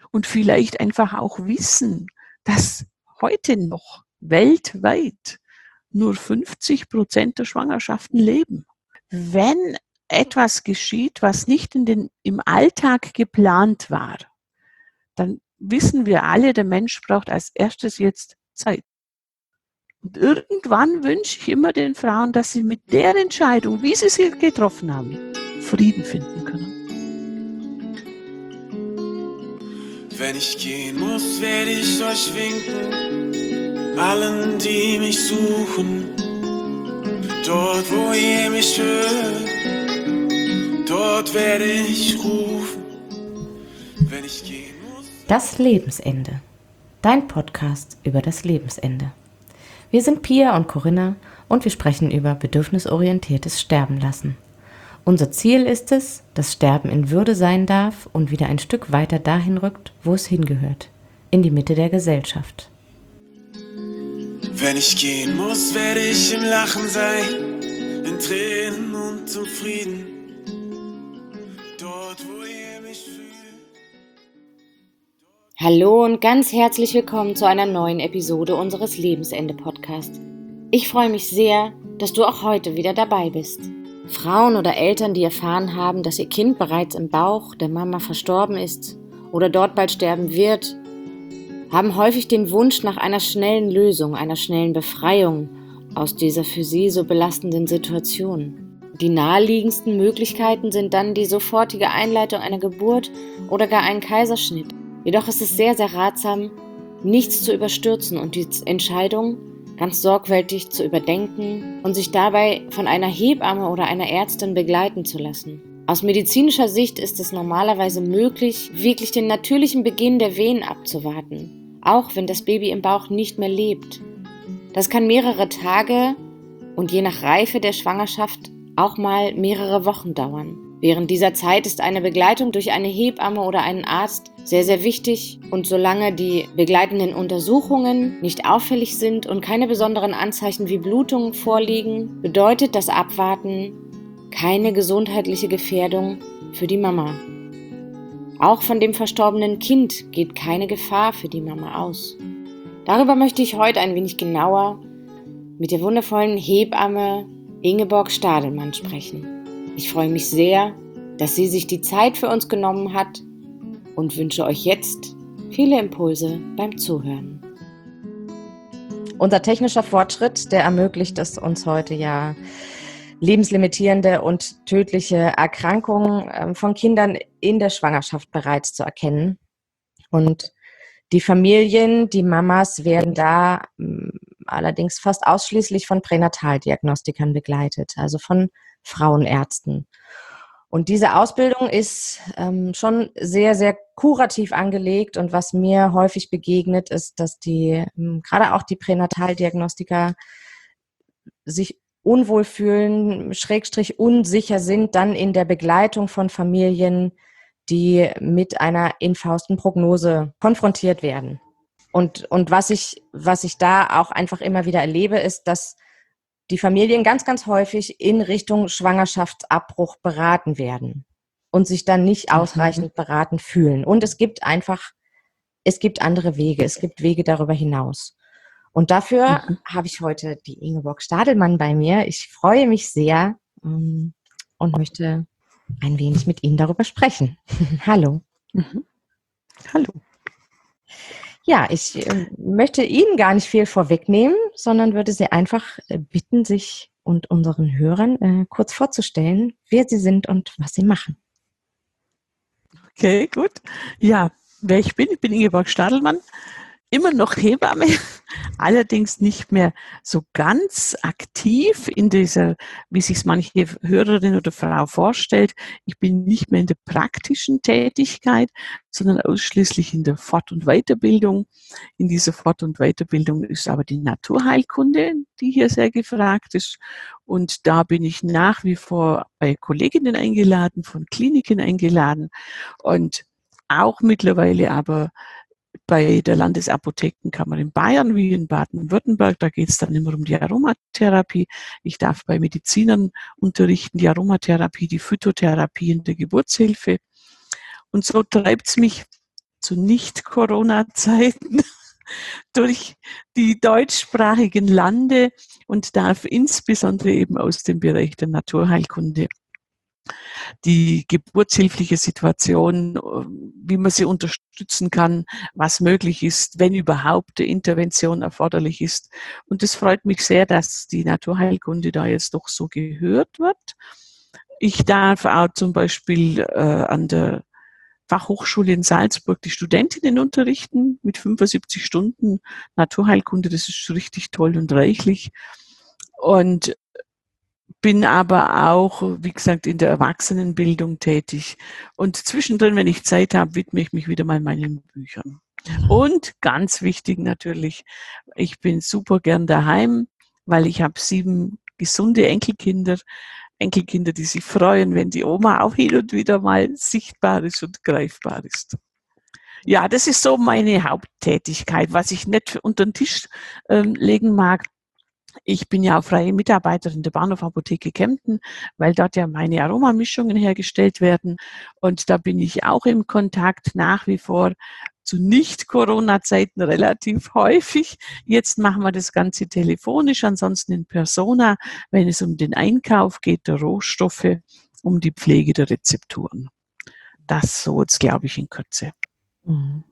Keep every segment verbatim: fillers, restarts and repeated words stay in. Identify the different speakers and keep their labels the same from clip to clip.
Speaker 1: und vielleicht einfach auch wissen, dass heute noch weltweit nur fünfzig Prozent der Schwangerschaften leben. Wenn etwas geschieht, was nicht in den, im Alltag geplant war, dann wissen wir alle, der Mensch braucht als erstes jetzt Zeit. Und irgendwann wünsche ich immer den Frauen, dass sie mit der Entscheidung, wie sie sie getroffen haben, Frieden finden können.
Speaker 2: Wenn ich gehen muss, werde ich euch winken, allen, die mich suchen. Dort, wo ihr mich hört, dort werde ich rufen. Wenn ich gehen muss.
Speaker 3: Das Lebensende. Dein Podcast über das Lebensende. Wir sind Pia und Corinna und wir sprechen über bedürfnisorientiertes Sterben lassen. Unser Ziel ist es, dass Sterben in Würde sein darf und wieder ein Stück weiter dahin rückt, wo es hingehört, in die Mitte der Gesellschaft.
Speaker 2: Wenn ich gehen muss, werde ich im Lachen sein, in Tränen und im Frieden, dort, wo ihr mich fühlt.
Speaker 3: Hallo und ganz herzlich willkommen zu einer neuen Episode unseres Lebensende-Podcasts. Ich freue mich sehr, dass du auch heute wieder dabei bist. Frauen oder Eltern, die erfahren haben, dass ihr Kind bereits im Bauch der Mama verstorben ist oder dort bald sterben wird, haben häufig den Wunsch nach einer schnellen Lösung, einer schnellen Befreiung aus dieser für sie so belastenden Situation. Die naheliegendsten Möglichkeiten sind dann die sofortige Einleitung einer Geburt oder gar ein Kaiserschnitt. Jedoch ist es sehr, sehr ratsam, nichts zu überstürzen und die Entscheidung ganz sorgfältig zu überdenken und sich dabei von einer Hebamme oder einer Ärztin begleiten zu lassen. Aus medizinischer Sicht ist es normalerweise möglich, wirklich den natürlichen Beginn der Wehen abzuwarten, auch wenn das Baby im Bauch nicht mehr lebt. Das kann mehrere Tage und je nach Reife der Schwangerschaft auch mal mehrere Wochen dauern. Während dieser Zeit ist eine Begleitung durch eine Hebamme oder einen Arzt sehr, sehr wichtig und solange die begleitenden Untersuchungen nicht auffällig sind und keine besonderen Anzeichen wie Blutungen vorliegen, bedeutet das Abwarten keine gesundheitliche Gefährdung für die Mama. Auch von dem verstorbenen Kind geht keine Gefahr für die Mama aus. Darüber möchte ich heute ein wenig genauer mit der wundervollen Hebamme Ingeborg Stadelmann sprechen. Ich freue mich sehr, dass sie sich die Zeit für uns genommen hat und wünsche euch jetzt viele Impulse beim Zuhören. Unser technischer Fortschritt, der ermöglicht es uns heute ja, lebenslimitierende und tödliche Erkrankungen von Kindern in der Schwangerschaft bereits zu erkennen. Und die Familien, die Mamas werden da allerdings fast ausschließlich von Pränataldiagnostikern begleitet, also von Frauenärzten. Und diese Ausbildung ist ähm, schon sehr, sehr kurativ angelegt und was mir häufig begegnet, ist, dass die, ähm, gerade auch die Pränataldiagnostiker sich unwohl fühlen, schrägstrich unsicher sind dann in der Begleitung von Familien, die mit einer infausten Prognose konfrontiert werden. Und, und was ich, was ich da auch einfach immer wieder erlebe, ist, dass die Familien ganz, ganz häufig in Richtung Schwangerschaftsabbruch beraten werden und sich dann nicht ausreichend beraten fühlen. Und es gibt einfach, es gibt andere Wege, es gibt Wege darüber hinaus. Und dafür mhm. habe ich heute die Ingeborg Stadelmann bei mir. Ich freue mich sehr um, und möchte ein wenig mit Ihnen darüber sprechen. Hallo.
Speaker 1: Mhm. Hallo.
Speaker 3: Ja, ich äh, möchte Ihnen gar nicht viel vorwegnehmen, sondern würde Sie einfach äh, bitten, sich und unseren Hörern äh, kurz vorzustellen, wer Sie sind und was Sie machen.
Speaker 1: Okay, gut. Ja, wer ich bin, ich bin Ingeborg Stadelmann, immer noch Hebamme, allerdings nicht mehr so ganz aktiv in dieser, wie sich es manche Hörerin oder Frau vorstellt. Ich bin nicht mehr in der praktischen Tätigkeit, sondern ausschließlich in der Fort- und Weiterbildung. In dieser Fort- und Weiterbildung ist aber die Naturheilkunde, die hier sehr gefragt ist. Und da bin ich nach wie vor bei Kolleginnen eingeladen, von Kliniken eingeladen und auch mittlerweile aber bei der Landesapothekenkammer in Bayern wie in Baden-Württemberg. Da geht es dann immer um die Aromatherapie. Ich darf bei Medizinern unterrichten, die Aromatherapie, die Phytotherapie in der Geburtshilfe. Und so treibt es mich zu Nicht-Corona-Zeiten durch die deutschsprachigen Lande und darf insbesondere eben aus dem Bereich der Naturheilkunde die geburtshilfliche Situation, wie man sie unterstützen kann, was möglich ist, wenn überhaupt eine Intervention erforderlich ist. Und es freut mich sehr, dass die Naturheilkunde da jetzt doch so gehört wird. Ich darf auch zum Beispiel äh, an der Fachhochschule in Salzburg die Studentinnen unterrichten mit fünfundsiebzig Stunden Naturheilkunde. Das ist richtig toll und reichlich. Und bin aber auch, wie gesagt, in der Erwachsenenbildung tätig. Und zwischendrin, wenn ich Zeit habe, widme ich mich wieder mal meinen Büchern. Und ganz wichtig natürlich, ich bin super gern daheim, weil ich habe sieben gesunde Enkelkinder. Enkelkinder, die sich freuen, wenn die Oma auch hin und wieder mal sichtbar ist und greifbar ist. Ja, das ist so meine Haupttätigkeit, was ich nicht unter den Tisch ähm, legen mag. Ich bin ja auch freie Mitarbeiterin der Bahnhof-Apotheke Kempten, weil dort ja meine Aromamischungen hergestellt werden. Und da bin ich auch im Kontakt nach wie vor zu Nicht-Corona-Zeiten relativ häufig. Jetzt machen wir das Ganze telefonisch, ansonsten in Persona, wenn es um den Einkauf geht, der Rohstoffe, um die Pflege der Rezepturen. Das so jetzt, glaube ich, in Kürze.
Speaker 3: Mhm.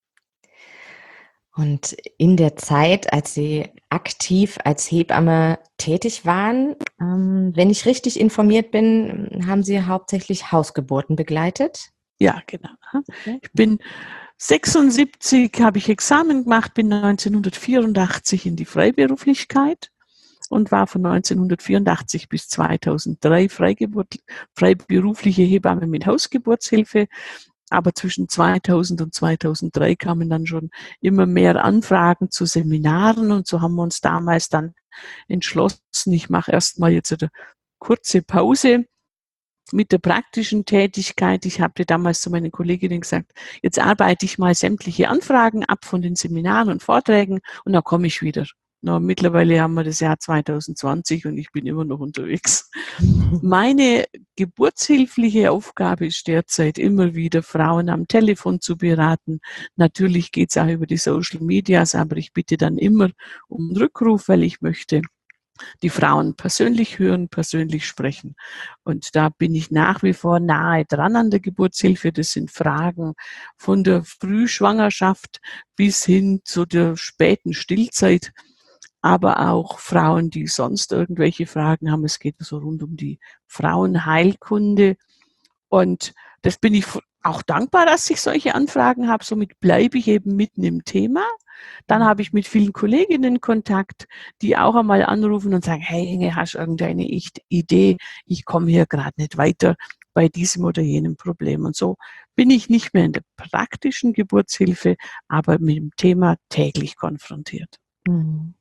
Speaker 3: Und in der Zeit, als Sie aktiv als Hebamme tätig waren, ähm, wenn ich richtig informiert bin, haben Sie hauptsächlich Hausgeburten begleitet?
Speaker 1: Ja, genau. Ich bin sechsundsiebzig, habe ich Examen gemacht, bin neunzehnhundertvierundachtzig in die Freiberuflichkeit und war von neunzehnhundertvierundachtzig bis zweitausenddrei Freigeburt, freiberufliche Hebamme mit Hausgeburtshilfe. Aber zwischen zweitausend und zweitausenddrei kamen dann schon immer mehr Anfragen zu Seminaren und so haben wir uns damals dann entschlossen, ich mache erstmal jetzt eine kurze Pause mit der praktischen Tätigkeit. Ich habe damals zu meinen Kolleginnen gesagt, jetzt arbeite ich mal sämtliche Anfragen ab von den Seminaren und Vorträgen und dann komme ich wieder. Na, mittlerweile haben wir das Jahr zweitausendzwanzig und ich bin immer noch unterwegs. Meine geburtshilfliche Aufgabe ist derzeit immer wieder, Frauen am Telefon zu beraten. Natürlich geht es auch über die Social Medias, aber ich bitte dann immer um einen Rückruf, weil ich möchte die Frauen persönlich hören, persönlich sprechen. Und da bin ich nach wie vor nahe dran an der Geburtshilfe. Das sind Fragen von der Frühschwangerschaft bis hin zu der späten Stillzeit. Aber auch Frauen, die sonst irgendwelche Fragen haben. Es geht so rund um die Frauenheilkunde. Und das bin ich auch dankbar, dass ich solche Anfragen habe. Somit bleibe ich eben mitten im Thema. Dann habe ich mit vielen Kolleginnen Kontakt, die auch einmal anrufen und sagen, hey Inge, hast du irgendeine Idee? Ich komme hier gerade nicht weiter bei diesem oder jenem Problem. Und so bin ich nicht mehr in der praktischen Geburtshilfe, aber mit dem Thema täglich konfrontiert.
Speaker 3: Mhm.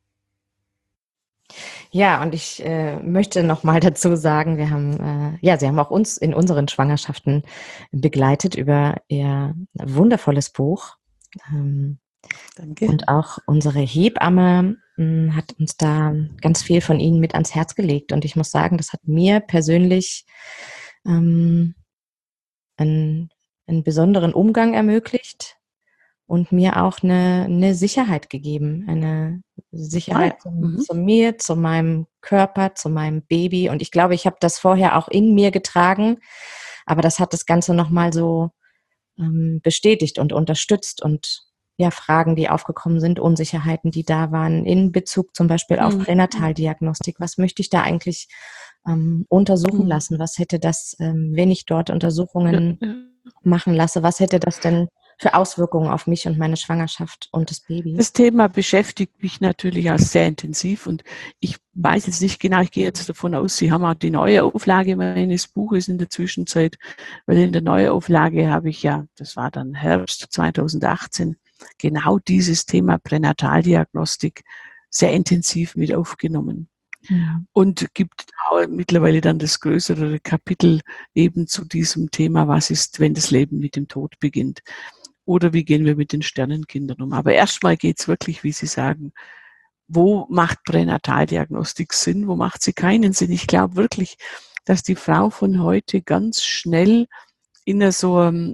Speaker 3: Ja, und ich äh, möchte noch mal dazu sagen, wir haben, äh, ja, Sie haben auch uns in unseren Schwangerschaften begleitet über Ihr wundervolles Buch. Ähm,
Speaker 1: Danke.
Speaker 3: Und auch unsere Hebamme mh, hat uns da ganz viel von Ihnen mit ans Herz gelegt. Und ich muss sagen, das hat mir persönlich ähm, einen, einen besonderen Umgang ermöglicht und mir auch eine, eine Sicherheit gegeben. Eine Sicherheit
Speaker 1: Ja.
Speaker 3: zu,
Speaker 1: Mhm.
Speaker 3: zu mir, zu meinem Körper, zu meinem Baby. Und ich glaube, ich habe das vorher auch in mir getragen. Aber das hat das Ganze nochmal so ähm, bestätigt und unterstützt und ja, Fragen, die aufgekommen sind, Unsicherheiten, die da waren, in Bezug zum Beispiel auf
Speaker 1: Mhm.
Speaker 3: Pränataldiagnostik. Was möchte ich da eigentlich ähm, untersuchen
Speaker 1: Mhm.
Speaker 3: lassen? Was hätte das, ähm, wenn ich dort Untersuchungen
Speaker 1: Ja, ja.
Speaker 3: machen lasse, was hätte das denn für Auswirkungen auf mich und meine Schwangerschaft und das Baby?
Speaker 1: Das Thema beschäftigt mich natürlich auch sehr intensiv und ich weiß jetzt nicht genau, ich gehe jetzt davon aus, Sie haben auch die neue Auflage meines Buches in der Zwischenzeit, weil in der neuen Auflage habe ich ja, das war dann Herbst zweitausendachtzehn, genau dieses Thema Pränataldiagnostik sehr intensiv mit aufgenommen.
Speaker 3: Mhm.
Speaker 1: Und gibt auch mittlerweile dann das größere Kapitel eben zu diesem Thema, was ist, wenn das Leben mit dem Tod beginnt? Oder wie gehen wir mit den Sternenkindern um? Aber erstmal geht es wirklich, wie Sie sagen, wo macht Pränataldiagnostik Sinn, wo macht sie keinen Sinn? Ich glaube wirklich, dass die Frau von heute ganz schnell in so einem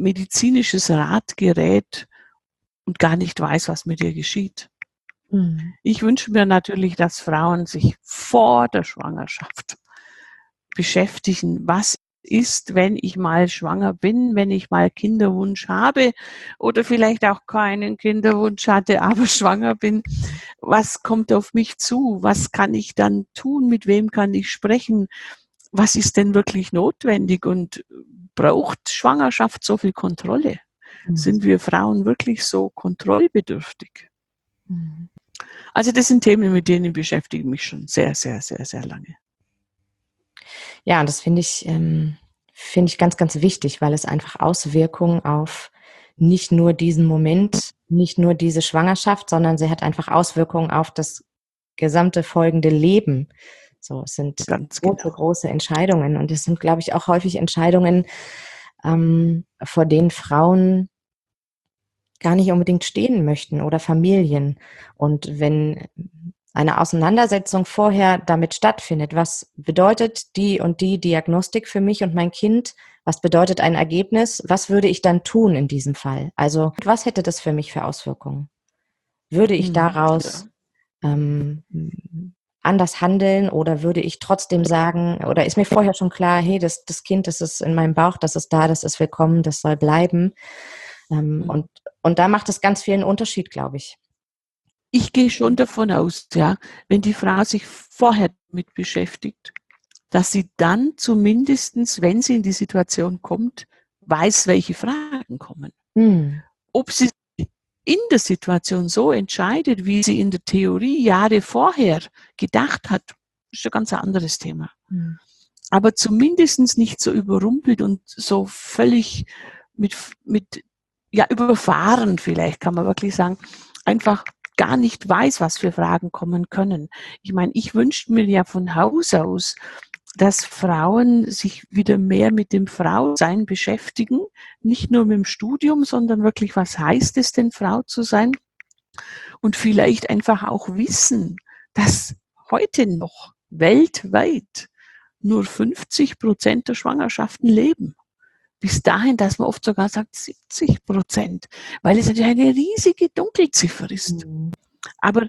Speaker 1: medizinisches Rad gerät und gar nicht weiß, was mit ihr geschieht. Mhm. Ich wünsche mir natürlich, dass Frauen sich vor der Schwangerschaft beschäftigen, was ist, wenn ich mal schwanger bin, wenn ich mal Kinderwunsch habe oder vielleicht auch keinen Kinderwunsch hatte, aber schwanger bin. Was kommt auf mich zu? Was kann ich dann tun? Mit wem kann ich sprechen? Was ist denn wirklich notwendig? Und braucht Schwangerschaft so viel Kontrolle? Mhm. Sind wir Frauen wirklich so kontrollbedürftig? Mhm. Also das sind Themen, mit denen beschäftige ich mich schon sehr, sehr, sehr, sehr lange.
Speaker 3: Ja, und das finde ich, ähm, finde ich ganz, ganz wichtig, weil es einfach Auswirkungen auf nicht nur diesen Moment, nicht nur diese Schwangerschaft, sondern sie hat einfach Auswirkungen auf das gesamte folgende Leben. So, es sind ganz große, genau. große Entscheidungen. Und es sind, glaube ich, auch häufig Entscheidungen, ähm, vor denen Frauen gar nicht unbedingt stehen möchten oder Familien. Und wenn eine Auseinandersetzung vorher damit stattfindet, was bedeutet die und die Diagnostik für mich und mein Kind, was bedeutet ein Ergebnis, was würde ich dann tun in diesem Fall? Also was hätte das für mich für Auswirkungen? Würde ich daraus ja. ähm, anders handeln oder würde ich trotzdem sagen, oder ist mir vorher schon klar, hey, das, das Kind, das ist in meinem Bauch, das ist da, das ist willkommen, das soll bleiben. Ähm, mhm. und, und da macht es ganz viel einen Unterschied, glaube ich.
Speaker 1: Ich gehe schon davon aus, ja, wenn die Frau sich vorher mit beschäftigt, dass sie dann zumindestens, wenn sie in die Situation kommt, weiß, welche Fragen kommen. Hm. Ob sie in der Situation so entscheidet, wie sie in der Theorie Jahre vorher gedacht hat, ist ein ganz anderes Thema. Hm. Aber zumindest nicht so überrumpelt und so völlig mit, mit, ja, überfahren vielleicht, kann man wirklich sagen, einfach gar nicht weiß, was für Fragen kommen können. Ich meine, ich wünschte mir ja von Haus aus, dass Frauen sich wieder mehr mit dem Frausein beschäftigen, nicht nur mit dem Studium, sondern wirklich, was heißt es denn, Frau zu sein? Und vielleicht einfach auch wissen, dass heute noch weltweit nur fünfzig Prozent der Schwangerschaften leben. Bis dahin, dass man oft sogar sagt siebzig Prozent, weil es natürlich eine riesige Dunkelziffer ist. Mhm. Aber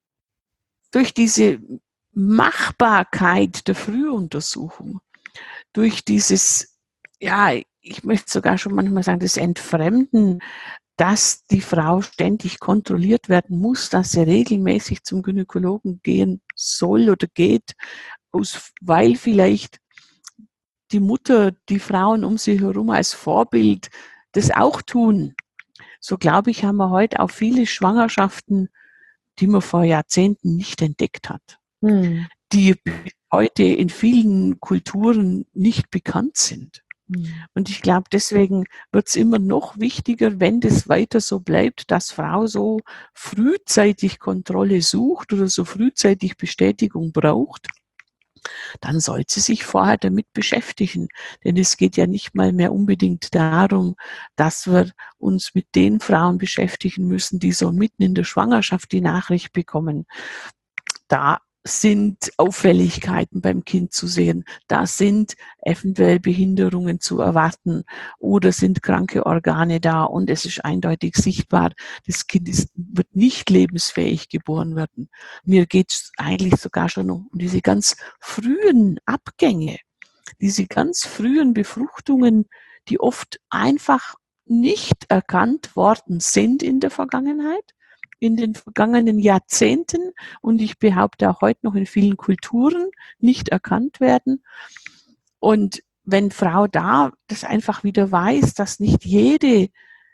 Speaker 1: durch diese Machbarkeit der Frühuntersuchung, durch dieses, ja, ich möchte sogar schon manchmal sagen, das Entfremden, dass die Frau ständig kontrolliert werden muss, dass sie regelmäßig zum Gynäkologen gehen soll oder geht, weil vielleicht die Mutter, die Frauen um sie herum als Vorbild das auch tun. So glaube ich, haben wir heute auch viele Schwangerschaften, die man vor Jahrzehnten nicht entdeckt hat, hm. die heute in vielen Kulturen nicht bekannt sind. Hm. Und ich glaube, deswegen wird es immer noch wichtiger, wenn das weiter so bleibt, dass Frau so frühzeitig Kontrolle sucht oder so frühzeitig Bestätigung braucht, dann soll sie sich vorher damit beschäftigen. Denn es geht ja nicht mal mehr unbedingt darum, dass wir uns mit den Frauen beschäftigen müssen, die so mitten in der Schwangerschaft die Nachricht bekommen. Da sind Auffälligkeiten beim Kind zu sehen, da sind eventuell Behinderungen zu erwarten oder sind kranke Organe da und es ist eindeutig sichtbar, das Kind ist, wird nicht lebensfähig geboren werden. Mir geht es eigentlich sogar schon um diese ganz frühen Abgänge, diese ganz frühen Befruchtungen, die oft einfach nicht erkannt worden sind in der Vergangenheit, in den vergangenen Jahrzehnten und ich behaupte auch heute noch in vielen Kulturen nicht erkannt werden. Und wenn Frau da das einfach wieder weiß, dass nicht jede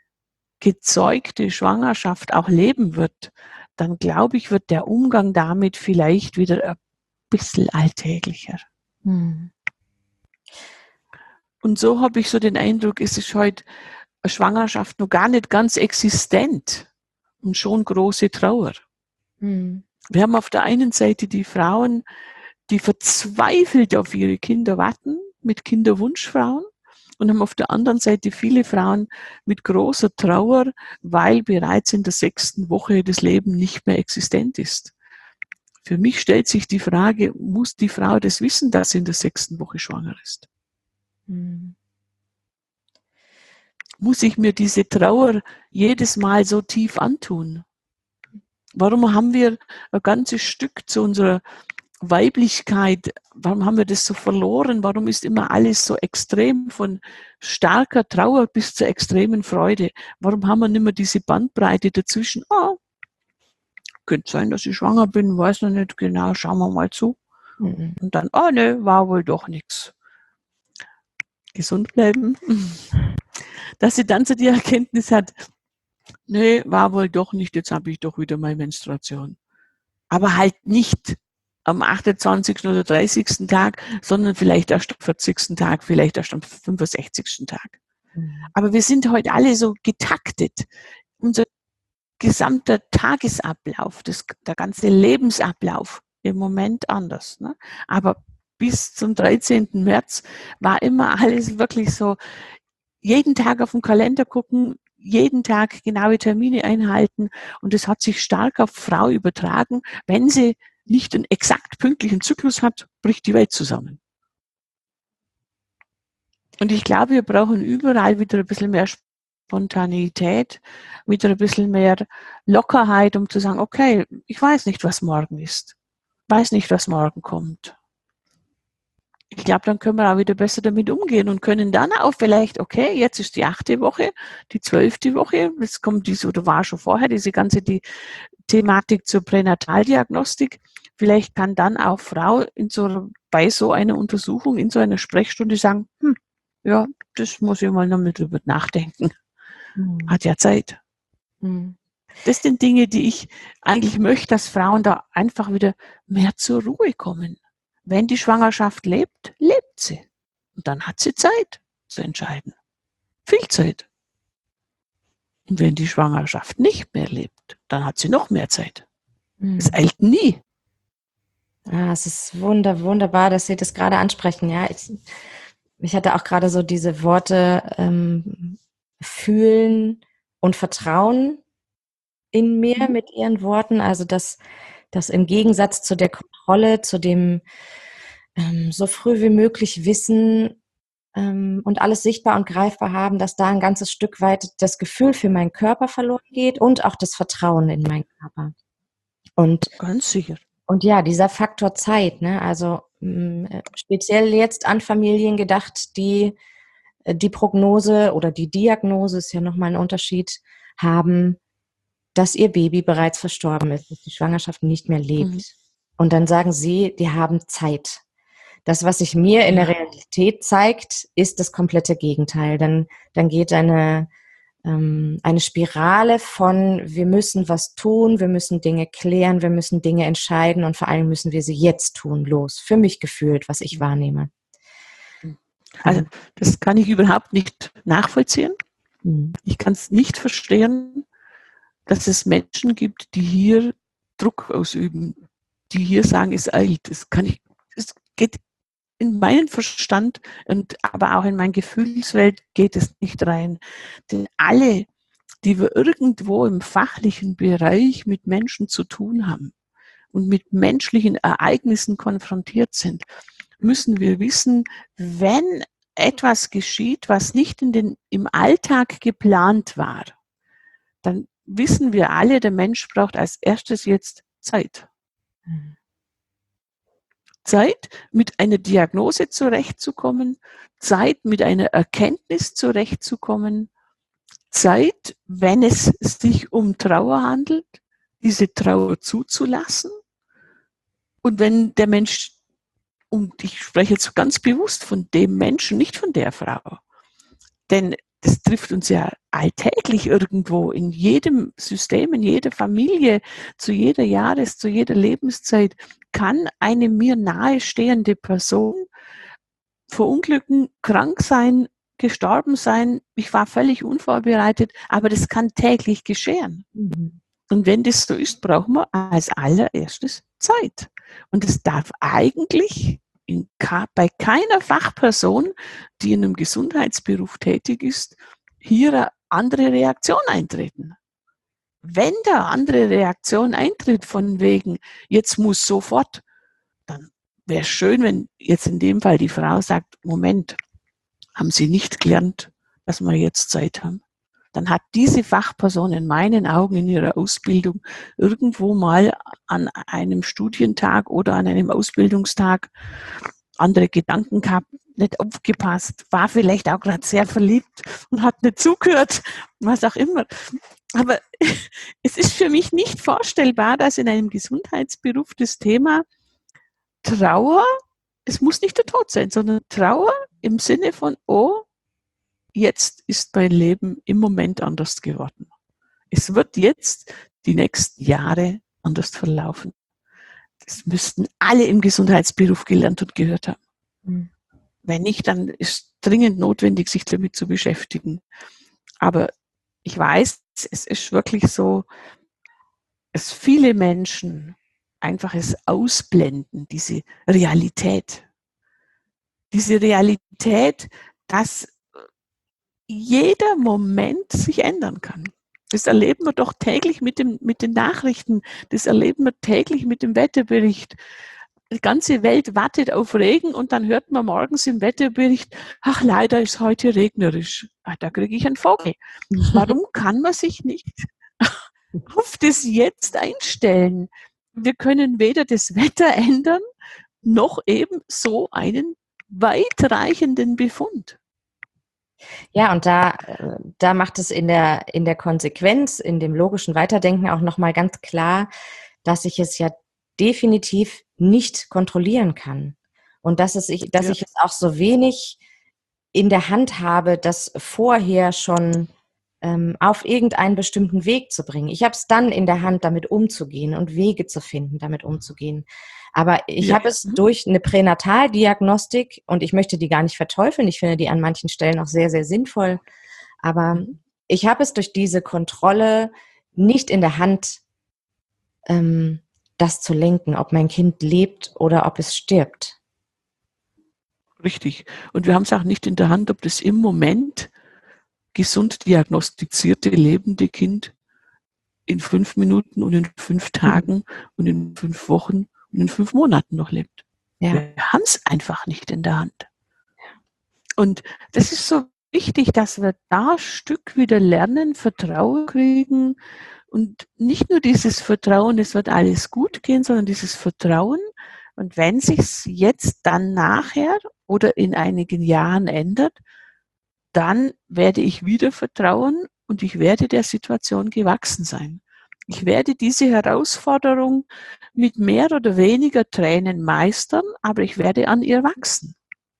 Speaker 1: gezeugte Schwangerschaft auch leben wird, dann glaube ich, wird der Umgang damit vielleicht wieder ein bisschen alltäglicher. Hm. Und so habe ich so den Eindruck, es ist heute eine Schwangerschaft noch gar nicht ganz existent. Und schon große Trauer. Mhm. Wir haben auf der einen Seite die Frauen, die verzweifelt auf ihre Kinder warten, mit Kinderwunschfrauen, und haben auf der anderen Seite viele Frauen mit großer Trauer, weil bereits in der sechsten Woche das Leben nicht mehr existent ist. Für mich stellt sich die Frage, muss die Frau das wissen, dass sie in der sechsten Woche schwanger ist? Mhm. muss ich mir diese Trauer jedes Mal so tief antun? Warum haben wir ein ganzes Stück zu unserer Weiblichkeit, warum haben wir das so verloren? Warum ist immer alles so extrem, von starker Trauer bis zur extremen Freude? Warum haben wir nicht mehr diese Bandbreite dazwischen? Ah, könnte sein, dass ich schwanger bin, weiß noch nicht genau, schauen wir mal zu. Mhm. Und dann, ah ne, war wohl doch nichts. Gesund bleiben. Dass sie dann so die Erkenntnis hat, nee, war wohl doch nicht, jetzt habe ich doch wieder meine Menstruation. Aber halt nicht am achtundzwanzigsten oder dreißigsten Tag, sondern vielleicht erst am vierzigsten Tag, vielleicht erst am fünfundsechzigsten Tag. Mhm. Aber wir sind heute alle so getaktet. Unser gesamter Tagesablauf, das, der ganze Lebensablauf im Moment anders. Ne? Aber bis zum dreizehnten März war immer alles wirklich so, jeden Tag auf den Kalender gucken, jeden Tag genaue Termine einhalten, und das hat sich stark auf Frau übertragen. Wenn sie nicht einen exakt pünktlichen Zyklus hat, bricht die Welt zusammen. Und ich glaube, wir brauchen überall wieder ein bisschen mehr Spontaneität, wieder ein bisschen mehr Lockerheit, um zu sagen, okay, ich weiß nicht, was morgen ist. Weiß nicht, was morgen kommt. Ich glaube, dann können wir auch wieder besser damit umgehen und können dann auch vielleicht, okay, jetzt ist die achte Woche, die zwölfte Woche, jetzt kommt diese, oder war schon vorher, diese ganze die Thematik zur Pränataldiagnostik. Vielleicht kann dann auch Frau in so, bei so einer Untersuchung, in so einer Sprechstunde sagen, hm, ja, das muss ich mal noch mit drüber nachdenken. Hm. Hat ja Zeit. Hm. Das sind Dinge, die ich eigentlich möchte, dass Frauen da einfach wieder mehr zur Ruhe kommen. Wenn die Schwangerschaft lebt, lebt sie. Und dann hat sie Zeit zu entscheiden. Viel Zeit. Und wenn die Schwangerschaft nicht mehr lebt, dann hat sie noch mehr Zeit. Mhm. Es eilt nie.
Speaker 3: Ah, es ist wunder, wunderbar, dass Sie das gerade ansprechen. Ja, ich, ich hatte auch gerade so diese Worte ähm, fühlen und Vertrauen in mir mhm. mit Ihren Worten. Also dass dass im Gegensatz zu der Kontrolle, zu dem ähm, so früh wie möglich wissen ähm, und alles sichtbar und greifbar haben, dass da ein ganzes Stück weit das Gefühl für meinen Körper verloren geht und auch das Vertrauen in meinen Körper. Und
Speaker 1: ganz sicher.
Speaker 3: Und ja, dieser Faktor Zeit, ne, also mh, speziell jetzt an Familien gedacht, die die Prognose oder die Diagnose, ist ja nochmal ein Unterschied, haben, dass ihr Baby bereits verstorben ist, dass die Schwangerschaft nicht mehr lebt. Mhm. Und dann sagen sie, die haben Zeit. Das, was sich mir in der Realität zeigt, ist das komplette Gegenteil. Dann, dann geht eine, ähm, eine Spirale von, wir müssen was tun, wir müssen Dinge klären, wir müssen Dinge entscheiden und vor allem müssen wir sie jetzt tun, los. Für mich gefühlt, was ich wahrnehme.
Speaker 1: Also das kann ich überhaupt nicht nachvollziehen. Mhm. Ich kann es nicht verstehen, dass es Menschen gibt, die hier Druck ausüben, die hier sagen, es eilt. Das kann ich, es geht in meinen Verstand und aber auch in meine Gefühlswelt geht es nicht rein. Denn alle, die wir irgendwo im fachlichen Bereich mit Menschen zu tun haben und mit menschlichen Ereignissen konfrontiert sind, müssen wir wissen, wenn etwas geschieht, was nicht in den, im Alltag geplant war, dann wissen wir alle, der Mensch braucht als erstes jetzt Zeit. Mhm. Zeit, mit einer Diagnose zurechtzukommen, Zeit, mit einer Erkenntnis zurechtzukommen, Zeit, wenn es sich um Trauer handelt, diese Trauer zuzulassen. Und wenn der Mensch, und ich spreche jetzt ganz bewusst von dem Menschen, nicht von der Frau, denn das trifft uns ja alltäglich irgendwo, in jedem System, in jeder Familie, zu jeder Jahres-, zu jeder Lebenszeit, kann eine mir nahestehende Person verunglücken, krank sein, gestorben sein. Ich war völlig unvorbereitet, aber das kann täglich geschehen. Mhm. Und wenn das so ist, brauchen wir als allererstes Zeit. Und es darf eigentlich in, bei keiner Fachperson, die in einem Gesundheitsberuf tätig ist, hier eine andere Reaktion eintreten. Wenn da andere Reaktion eintritt von wegen, jetzt muss sofort, dann wäre es schön, wenn jetzt in dem Fall die Frau sagt, Moment, haben Sie nicht gelernt, dass wir jetzt Zeit haben. Dann hat diese Fachperson in meinen Augen in ihrer Ausbildung irgendwo mal an einem Studientag oder an einem Ausbildungstag andere Gedanken gehabt, nicht aufgepasst, war vielleicht auch gerade sehr verliebt und hat nicht zugehört, was auch immer. Aber es ist für mich nicht vorstellbar, dass in einem Gesundheitsberuf das Thema Trauer, es muss nicht der Tod sein, sondern Trauer im Sinne von, oh, jetzt ist mein Leben im Moment anders geworden. Es wird jetzt die nächsten Jahre anders verlaufen. Das müssten alle im Gesundheitsberuf gelernt und gehört haben. Mhm. Wenn nicht, dann ist dringend notwendig, sich damit zu beschäftigen. Aber ich weiß, es ist wirklich so, dass viele Menschen einfach es ausblenden, diese Realität. Diese Realität, dass jeder Moment sich ändern kann. Das erleben wir doch täglich mit, dem, mit den Nachrichten. Das erleben wir täglich mit dem Wetterbericht. Die ganze Welt wartet auf Regen und dann hört man morgens im Wetterbericht, ach, leider ist heute regnerisch. Ach, da kriege ich einen Vogel. Warum kann man sich nicht auf das Jetzt einstellen? Wir können weder das Wetter ändern, noch eben so einen weitreichenden Befund.
Speaker 3: Ja, und da, da macht es in der, in der Konsequenz, in dem logischen Weiterdenken auch nochmal ganz klar, dass ich es ja definitiv nicht kontrollieren kann. Und dass, es ich, dass ja. ich es auch so wenig in der Hand habe, das vorher schon ähm, auf irgendeinen bestimmten Weg zu bringen. Ich habe es dann in der Hand, damit umzugehen und Wege zu finden, damit umzugehen. Aber ich ja. habe es durch eine Pränataldiagnostik, und ich möchte die gar nicht verteufeln, ich finde die an manchen Stellen auch sehr, sehr sinnvoll, aber ich habe es durch diese Kontrolle nicht in der Hand, ähm, das zu lenken, ob mein Kind lebt oder ob es stirbt.
Speaker 1: Richtig. Und wir haben es auch nicht in der Hand, ob das im Moment gesund diagnostizierte lebende Kind in fünf Minuten und in fünf Tagen mhm. und in fünf Wochen und in fünf Monaten noch lebt. Ja. Wir haben es einfach nicht in der Hand. Und das ist so wichtig, dass wir da ein Stück wieder lernen, Vertrauen kriegen und nicht nur dieses Vertrauen, es wird alles gut gehen, sondern dieses Vertrauen. Und wenn sich's jetzt dann nachher oder in einigen Jahren ändert, dann werde ich wieder vertrauen und ich werde der Situation gewachsen sein. Ich werde diese Herausforderung mit mehr oder weniger Tränen meistern, aber ich werde an ihr wachsen.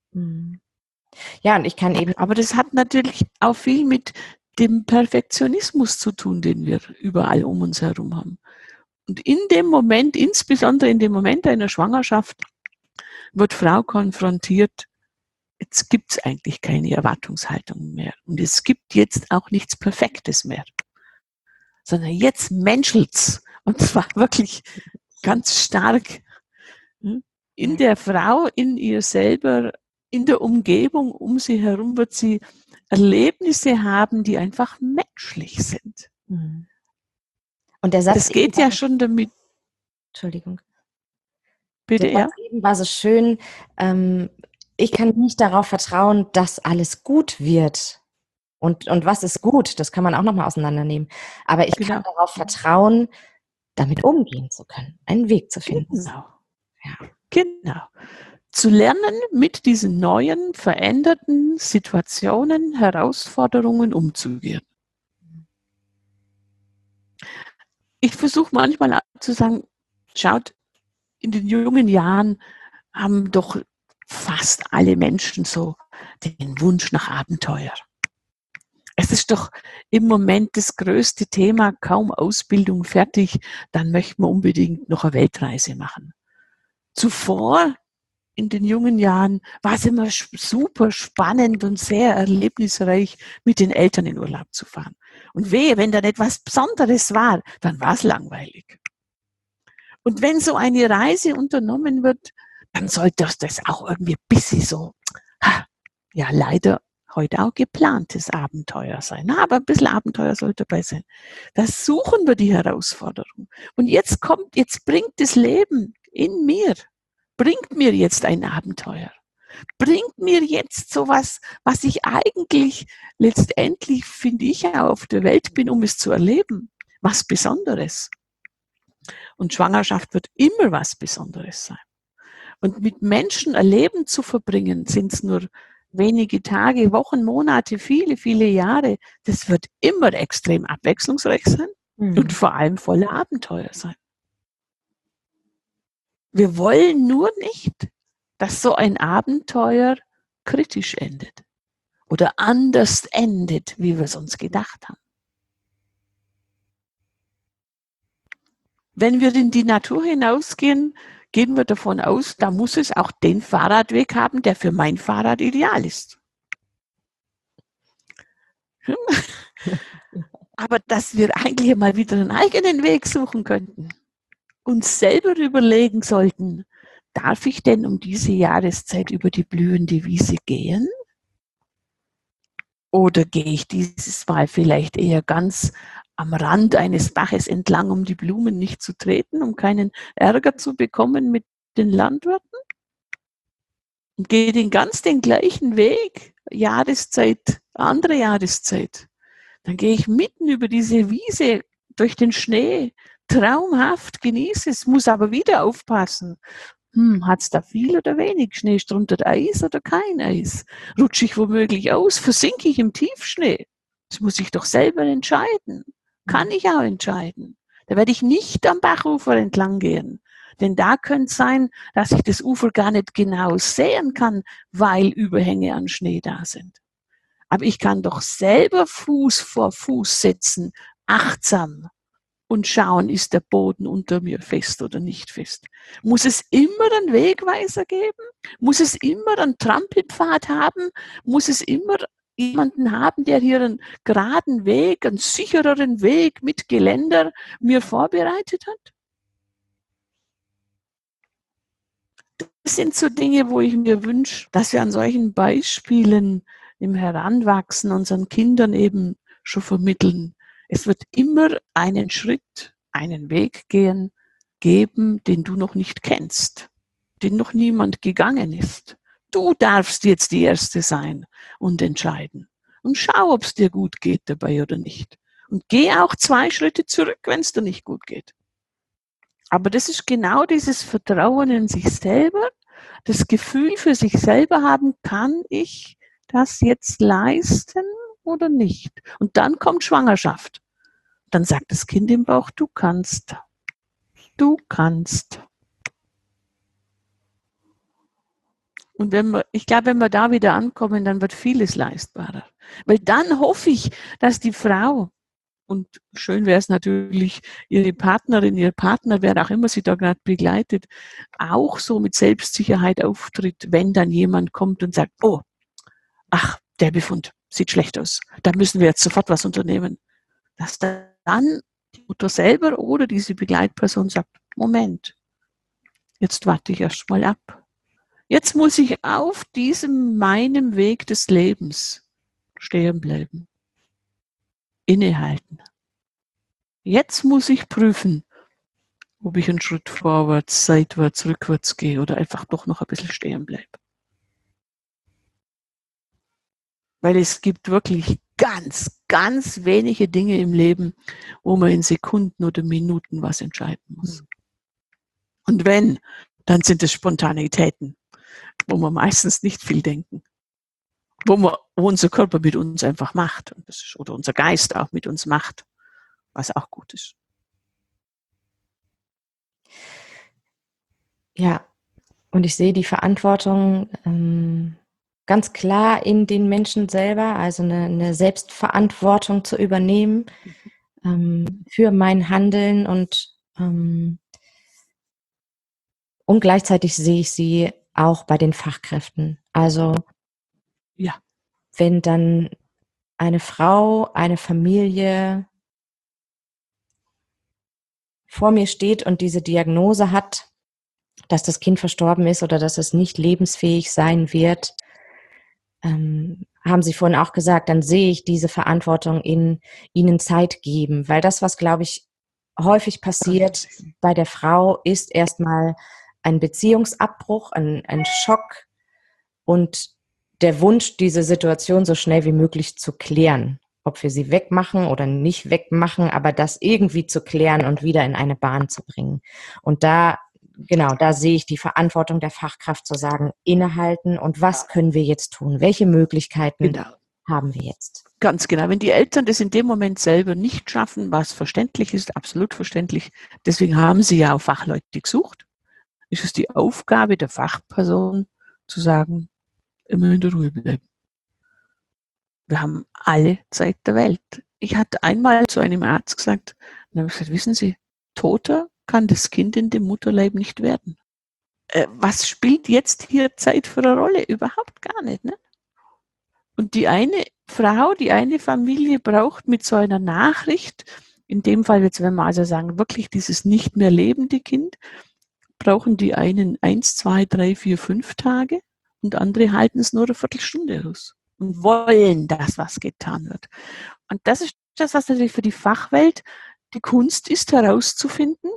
Speaker 3: Ja, und ich kann eben.
Speaker 1: Aber das hat natürlich auch viel mit dem Perfektionismus zu tun, den wir überall um uns herum haben. Und in dem Moment, insbesondere in dem Moment einer Schwangerschaft, wird Frau konfrontiert, jetzt gibt es eigentlich keine Erwartungshaltung mehr. Und es gibt jetzt auch nichts Perfektes mehr. Sondern jetzt menschelt's. Und zwar wirklich ganz stark in der Frau, in ihr selber, in der Umgebung um sie herum wird sie Erlebnisse haben, die einfach menschlich sind.
Speaker 3: Und der Satz
Speaker 1: das geht ja schon damit.
Speaker 3: Entschuldigung.
Speaker 1: Bitte,
Speaker 3: der Satz
Speaker 1: ja.
Speaker 3: eben war so schön. Ähm, ich kann nicht darauf vertrauen, dass alles gut wird. Und, und was ist gut? Das kann man auch nochmal auseinandernehmen. Aber ich genau. kann darauf vertrauen, damit umgehen zu können, einen Weg zu finden.
Speaker 1: Genau. Ja. Genau. Zu lernen, mit diesen neuen, veränderten Situationen, Herausforderungen umzugehen. Ich versuche manchmal zu sagen, schaut, in den jungen Jahren haben doch fast alle Menschen so den Wunsch nach Abenteuer. Es ist doch im Moment das größte Thema, kaum Ausbildung fertig, dann möchten wir unbedingt noch eine Weltreise machen. Zuvor, in den jungen Jahren, war es immer super spannend und sehr erlebnisreich, mit den Eltern in Urlaub zu fahren. Und wehe, wenn da nicht was Besonderes war, dann war es langweilig. Und wenn so eine Reise unternommen wird, dann sollte das auch irgendwie ein bisschen so, ja leider, heute auch geplantes Abenteuer sein. Na, aber ein bisschen Abenteuer sollte dabei sein. Da suchen wir die Herausforderung. Und jetzt kommt, jetzt bringt das Leben in mir, bringt mir jetzt ein Abenteuer. Bringt mir jetzt sowas, was ich eigentlich letztendlich, finde ich, ja auf der Welt bin, um es zu erleben, was Besonderes. Und Schwangerschaft wird immer was Besonderes sein. Und mit Menschen ein Leben zu verbringen, sind es nur wenige Tage, Wochen, Monate, viele, viele Jahre. Das wird immer extrem abwechslungsreich sein mhm. und vor allem voller Abenteuer sein. Wir wollen nur nicht, dass so ein Abenteuer kritisch endet oder anders endet, wie wir es uns gedacht haben. Wenn wir in die Natur hinausgehen, gehen wir davon aus, da muss es auch den Fahrradweg haben, der für mein Fahrrad ideal ist. Aber dass wir eigentlich mal wieder einen eigenen Weg suchen könnten, uns selber überlegen sollten, darf ich denn um diese Jahreszeit über die blühende Wiese gehen? Oder gehe ich dieses Mal vielleicht eher ganz am Rand eines Baches entlang, um die Blumen nicht zu treten, um keinen Ärger zu bekommen mit den Landwirten? Und gehe den ganz den gleichen Weg, Jahreszeit, andere Jahreszeit. Dann gehe ich mitten über diese Wiese durch den Schnee, traumhaft, genieße es, muss aber wieder aufpassen. Hm, hat es da viel oder wenig Schnee? Drunter Eis oder kein Eis? Rutsche ich womöglich aus? Versinke ich im Tiefschnee? Das muss ich doch selber entscheiden. Kann ich auch entscheiden. Da werde ich nicht am Bachufer entlang gehen. Denn da könnte es sein, dass ich das Ufer gar nicht genau sehen kann, weil Überhänge an Schnee da sind. Aber ich kann doch selber Fuß vor Fuß setzen, achtsam. Und schauen, ist der Boden unter mir fest oder nicht fest. Muss es immer einen Wegweiser geben? Muss es immer einen Trampelpfad haben? Muss es immer jemanden haben, der hier einen geraden Weg, einen sichereren Weg mit Geländer mir vorbereitet hat? Das sind so Dinge, wo ich mir wünsche, dass wir an solchen Beispielen im Heranwachsen unseren Kindern eben schon vermitteln. Es wird immer einen Schritt, einen Weg gehen, geben, den du noch nicht kennst, den noch niemand gegangen ist. Du darfst jetzt die Erste sein und entscheiden. Und schau, ob es dir gut geht dabei oder nicht. Und geh auch zwei Schritte zurück, wenn es dir nicht gut geht. Aber das ist genau dieses Vertrauen in sich selber, das Gefühl für sich selber haben, kann ich das jetzt leisten oder nicht? Und dann kommt Schwangerschaft. Dann sagt das Kind im Bauch, du kannst. Du kannst. Und wenn wir, ich glaube, wenn wir da wieder ankommen, dann wird vieles leistbarer. Weil dann hoffe ich, dass die Frau, und schön wäre es natürlich, ihre Partnerin, ihr Partner, wer auch immer sie da gerade begleitet, auch so mit Selbstsicherheit auftritt, wenn dann jemand kommt und sagt, oh, ach, der Befund sieht schlecht aus. Da müssen wir jetzt sofort was unternehmen. Dass dann die Mutter selber oder diese Begleitperson sagt, Moment, jetzt warte ich erst mal ab. Jetzt muss ich auf diesem meinem Weg des Lebens stehen bleiben, innehalten. Jetzt muss ich prüfen, ob ich einen Schritt vorwärts, seitwärts, rückwärts gehe oder einfach doch noch ein bisschen stehen bleibe. Weil es gibt wirklich ganz, ganz wenige Dinge im Leben, wo man in Sekunden oder Minuten was entscheiden muss. Und wenn, dann sind es Spontanitäten, wo wir meistens nicht viel denken. Wo, wir, wo unser Körper mit uns einfach macht. Und das ist, oder unser Geist auch mit uns macht, was auch gut ist.
Speaker 3: Ja, und ich sehe die Verantwortung ähm, ganz klar in den Menschen selber, also eine, eine Selbstverantwortung zu übernehmen ähm, für mein Handeln und ähm, und gleichzeitig sehe ich sie auch bei den Fachkräften. Also
Speaker 1: ja,
Speaker 3: wenn dann eine Frau, eine Familie vor mir steht und diese Diagnose hat, dass das Kind verstorben ist oder dass es nicht lebensfähig sein wird, ähm, haben Sie vorhin auch gesagt, dann sehe ich diese Verantwortung in ihnen Zeit geben. Weil das, was, glaube ich, häufig passiert bei der Frau, ist erstmal ein Beziehungsabbruch, ein, ein Schock, und der Wunsch, diese Situation so schnell wie möglich zu klären. Ob wir sie wegmachen oder nicht wegmachen, aber das irgendwie zu klären und wieder in eine Bahn zu bringen. Und da, genau, da sehe ich die Verantwortung der Fachkraft zu sagen, innehalten und was können wir jetzt tun? Welche Möglichkeiten
Speaker 1: Genau.
Speaker 3: haben wir jetzt?
Speaker 1: Ganz genau. Wenn die Eltern das in dem Moment selber nicht schaffen, was verständlich ist, absolut verständlich, deswegen haben sie ja auch Fachleute gesucht, ist es die Aufgabe der Fachperson zu sagen, immer in der Ruhe bleiben. Wir haben alle Zeit der Welt. Ich hatte einmal zu einem Arzt gesagt, dann habe ich gesagt, wissen Sie, toter kann das Kind in dem Mutterleib nicht werden. Äh, was spielt jetzt hier Zeit für eine Rolle? Überhaupt gar nicht. Ne? Und die eine Frau, die eine Familie braucht mit so einer Nachricht, in dem Fall jetzt, wenn wir also sagen, wirklich dieses nicht mehr lebende Kind, brauchen die einen eins, zwei, drei, vier, fünf Tage und andere halten es nur eine Viertelstunde aus und wollen, dass was getan wird. Und das ist das, was natürlich für die Fachwelt die Kunst ist, herauszufinden,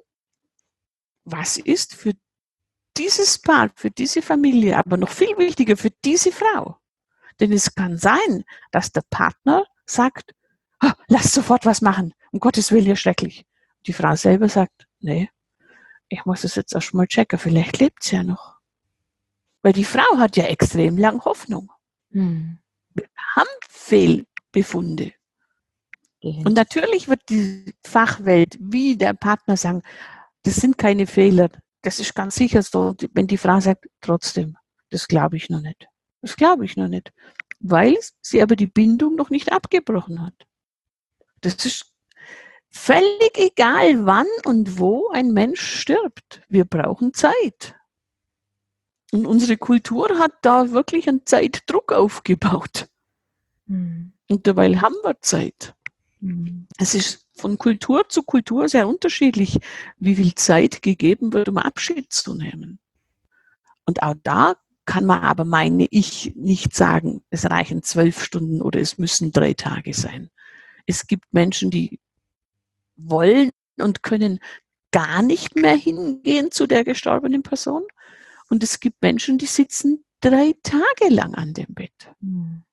Speaker 1: was ist für dieses Paar, für diese Familie, aber noch viel wichtiger für diese Frau. Denn es kann sein, dass der Partner sagt, oh, lass sofort was machen, um Gottes Willen, ja schrecklich. Die Frau selber sagt, nee, ich muss das jetzt erst mal checken, vielleicht lebt sie ja noch. Weil die Frau hat ja extrem lang Hoffnung. Hm. Wir haben Fehlbefunde. Mhm. Und natürlich wird die Fachwelt wie der Partner sagen, das sind keine Fehler. Das ist ganz sicher so, wenn die Frau sagt, trotzdem, das glaube ich noch nicht. Das glaube ich noch nicht. Weil sie aber die Bindung noch nicht abgebrochen hat. Das ist völlig egal, wann und wo ein Mensch stirbt. Wir brauchen Zeit. Und unsere Kultur hat da wirklich einen Zeitdruck aufgebaut. Mhm. Und dabei haben wir Zeit. Mhm. Es ist von Kultur zu Kultur sehr unterschiedlich, wie viel Zeit gegeben wird, um Abschied zu nehmen. Und auch da kann man aber, meine ich, nicht sagen, es reichen zwölf Stunden oder es müssen drei Tage sein. Es gibt Menschen, die wollen und können gar nicht mehr hingehen zu der gestorbenen Person. Und es gibt Menschen, die sitzen drei Tage lang an dem Bett. Mhm.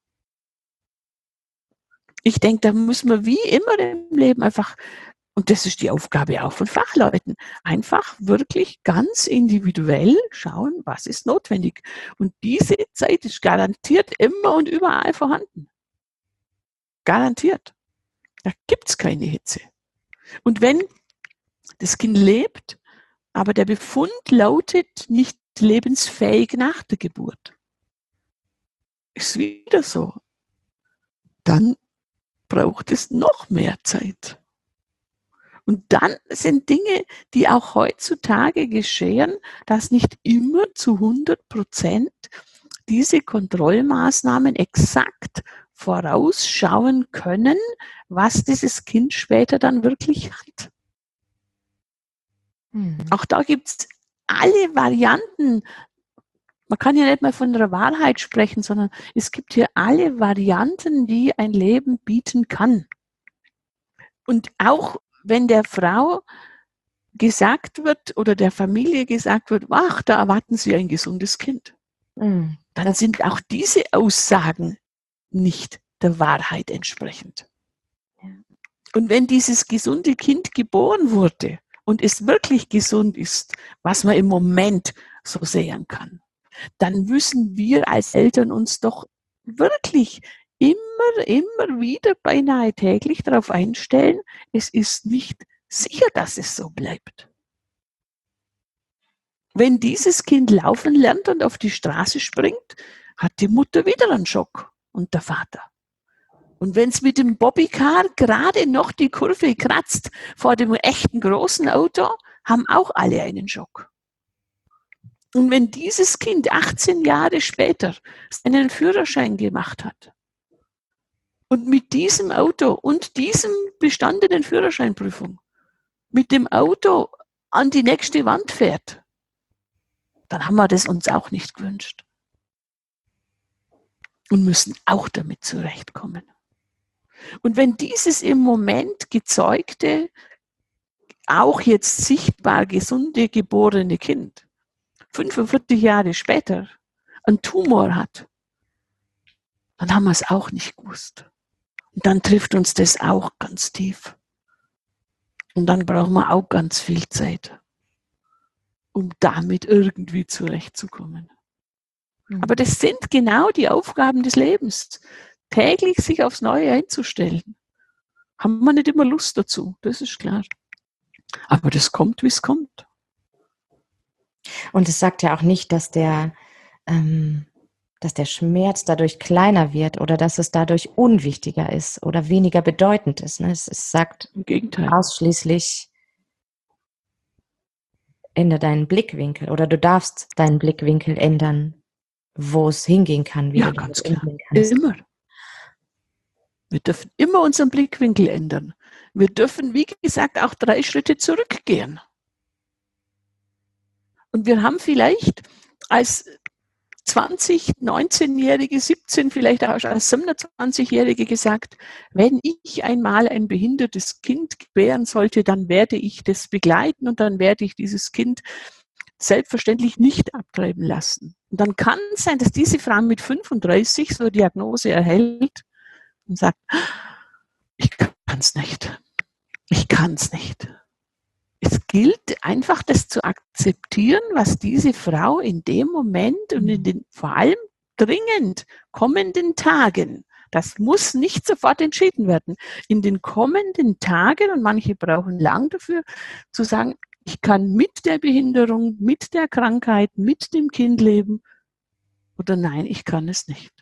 Speaker 1: Ich denke, da muss man wie immer im Leben einfach, und das ist die Aufgabe auch von Fachleuten, einfach wirklich ganz individuell schauen, was ist notwendig. Und diese Zeit ist garantiert immer und überall vorhanden. Garantiert. Da gibt es keine Hitze. Und wenn das Kind lebt, aber der Befund lautet nicht lebensfähig nach der Geburt, ist wieder so, dann braucht es noch mehr Zeit. Und dann sind Dinge, die auch heutzutage geschehen, dass nicht immer zu hundert Prozent diese Kontrollmaßnahmen exakt vorausschauen können, was dieses Kind später dann wirklich hat. Hm. Auch da gibt es alle Varianten. Man kann ja nicht mal von der Wahrheit sprechen, sondern es gibt hier alle Varianten, die ein Leben bieten kann. Und auch wenn der Frau gesagt wird oder der Familie gesagt wird, ach, da erwarten Sie ein gesundes Kind, mhm. dann sind auch diese Aussagen nicht der Wahrheit entsprechend. Ja. Und wenn dieses gesunde Kind geboren wurde und es wirklich gesund ist, was man im Moment so sehen kann, dann müssen wir als Eltern uns doch wirklich immer, immer wieder, beinahe täglich darauf einstellen, es ist nicht sicher, dass es so bleibt. Wenn dieses Kind laufen lernt und auf die Straße springt, hat die Mutter wieder einen Schock und der Vater. Und wenn es mit dem Bobbycar gerade noch die Kurve kratzt vor dem echten großen Auto, haben auch alle einen Schock. Und wenn dieses Kind achtzehn Jahre später seinen Führerschein gemacht hat und mit diesem Auto und diesem bestandenen Führerscheinprüfung mit dem Auto an die nächste Wand fährt, dann haben wir das uns auch nicht gewünscht. Und müssen auch damit zurechtkommen. Und wenn dieses im Moment gezeugte, auch jetzt sichtbar gesunde, geborene Kind fünfundvierzig Jahre später einen Tumor hat, dann haben wir es auch nicht gewusst. Und dann trifft uns das auch ganz tief. Und dann brauchen wir auch ganz viel Zeit, um damit irgendwie zurechtzukommen. Mhm. Aber das sind genau die Aufgaben des Lebens. Täglich sich aufs Neue einzustellen. Haben wir nicht immer Lust dazu, das ist klar. Aber das kommt, wie es kommt.
Speaker 3: Und es sagt ja auch nicht, dass der, ähm, dass der Schmerz dadurch kleiner wird oder dass es dadurch unwichtiger ist oder weniger bedeutend ist. Ne? Es, es sagt
Speaker 1: im Gegenteil
Speaker 3: ausschließlich, ändere deinen Blickwinkel oder du darfst deinen Blickwinkel ändern, wo es hingehen kann, wie
Speaker 1: ja,
Speaker 3: du
Speaker 1: ganz
Speaker 3: damit
Speaker 1: klar.
Speaker 3: umgehen kannst.
Speaker 1: Immer. Wir dürfen immer unseren Blickwinkel ändern. Wir dürfen, wie gesagt, auch drei Schritte zurückgehen. Und wir haben vielleicht als zwanzig, neunzehnjährige, siebzehn, vielleicht auch als siebenundzwanzigjährige gesagt, wenn ich einmal ein behindertes Kind gebären sollte, dann werde ich das begleiten und dann werde ich dieses Kind selbstverständlich nicht abtreiben lassen. Und dann kann es sein, dass diese Frau mit fünfunddreißig so eine Diagnose erhält und sagt, ich kann es nicht. Ich kann es nicht. Es gilt einfach, das zu akzeptieren, was diese Frau in dem Moment und in den vor allem dringend kommenden Tagen, das muss nicht sofort entschieden werden, in den kommenden Tagen, und manche brauchen lang dafür, zu sagen, ich kann mit der Behinderung, mit der Krankheit, mit dem Kind leben oder nein, ich kann es nicht.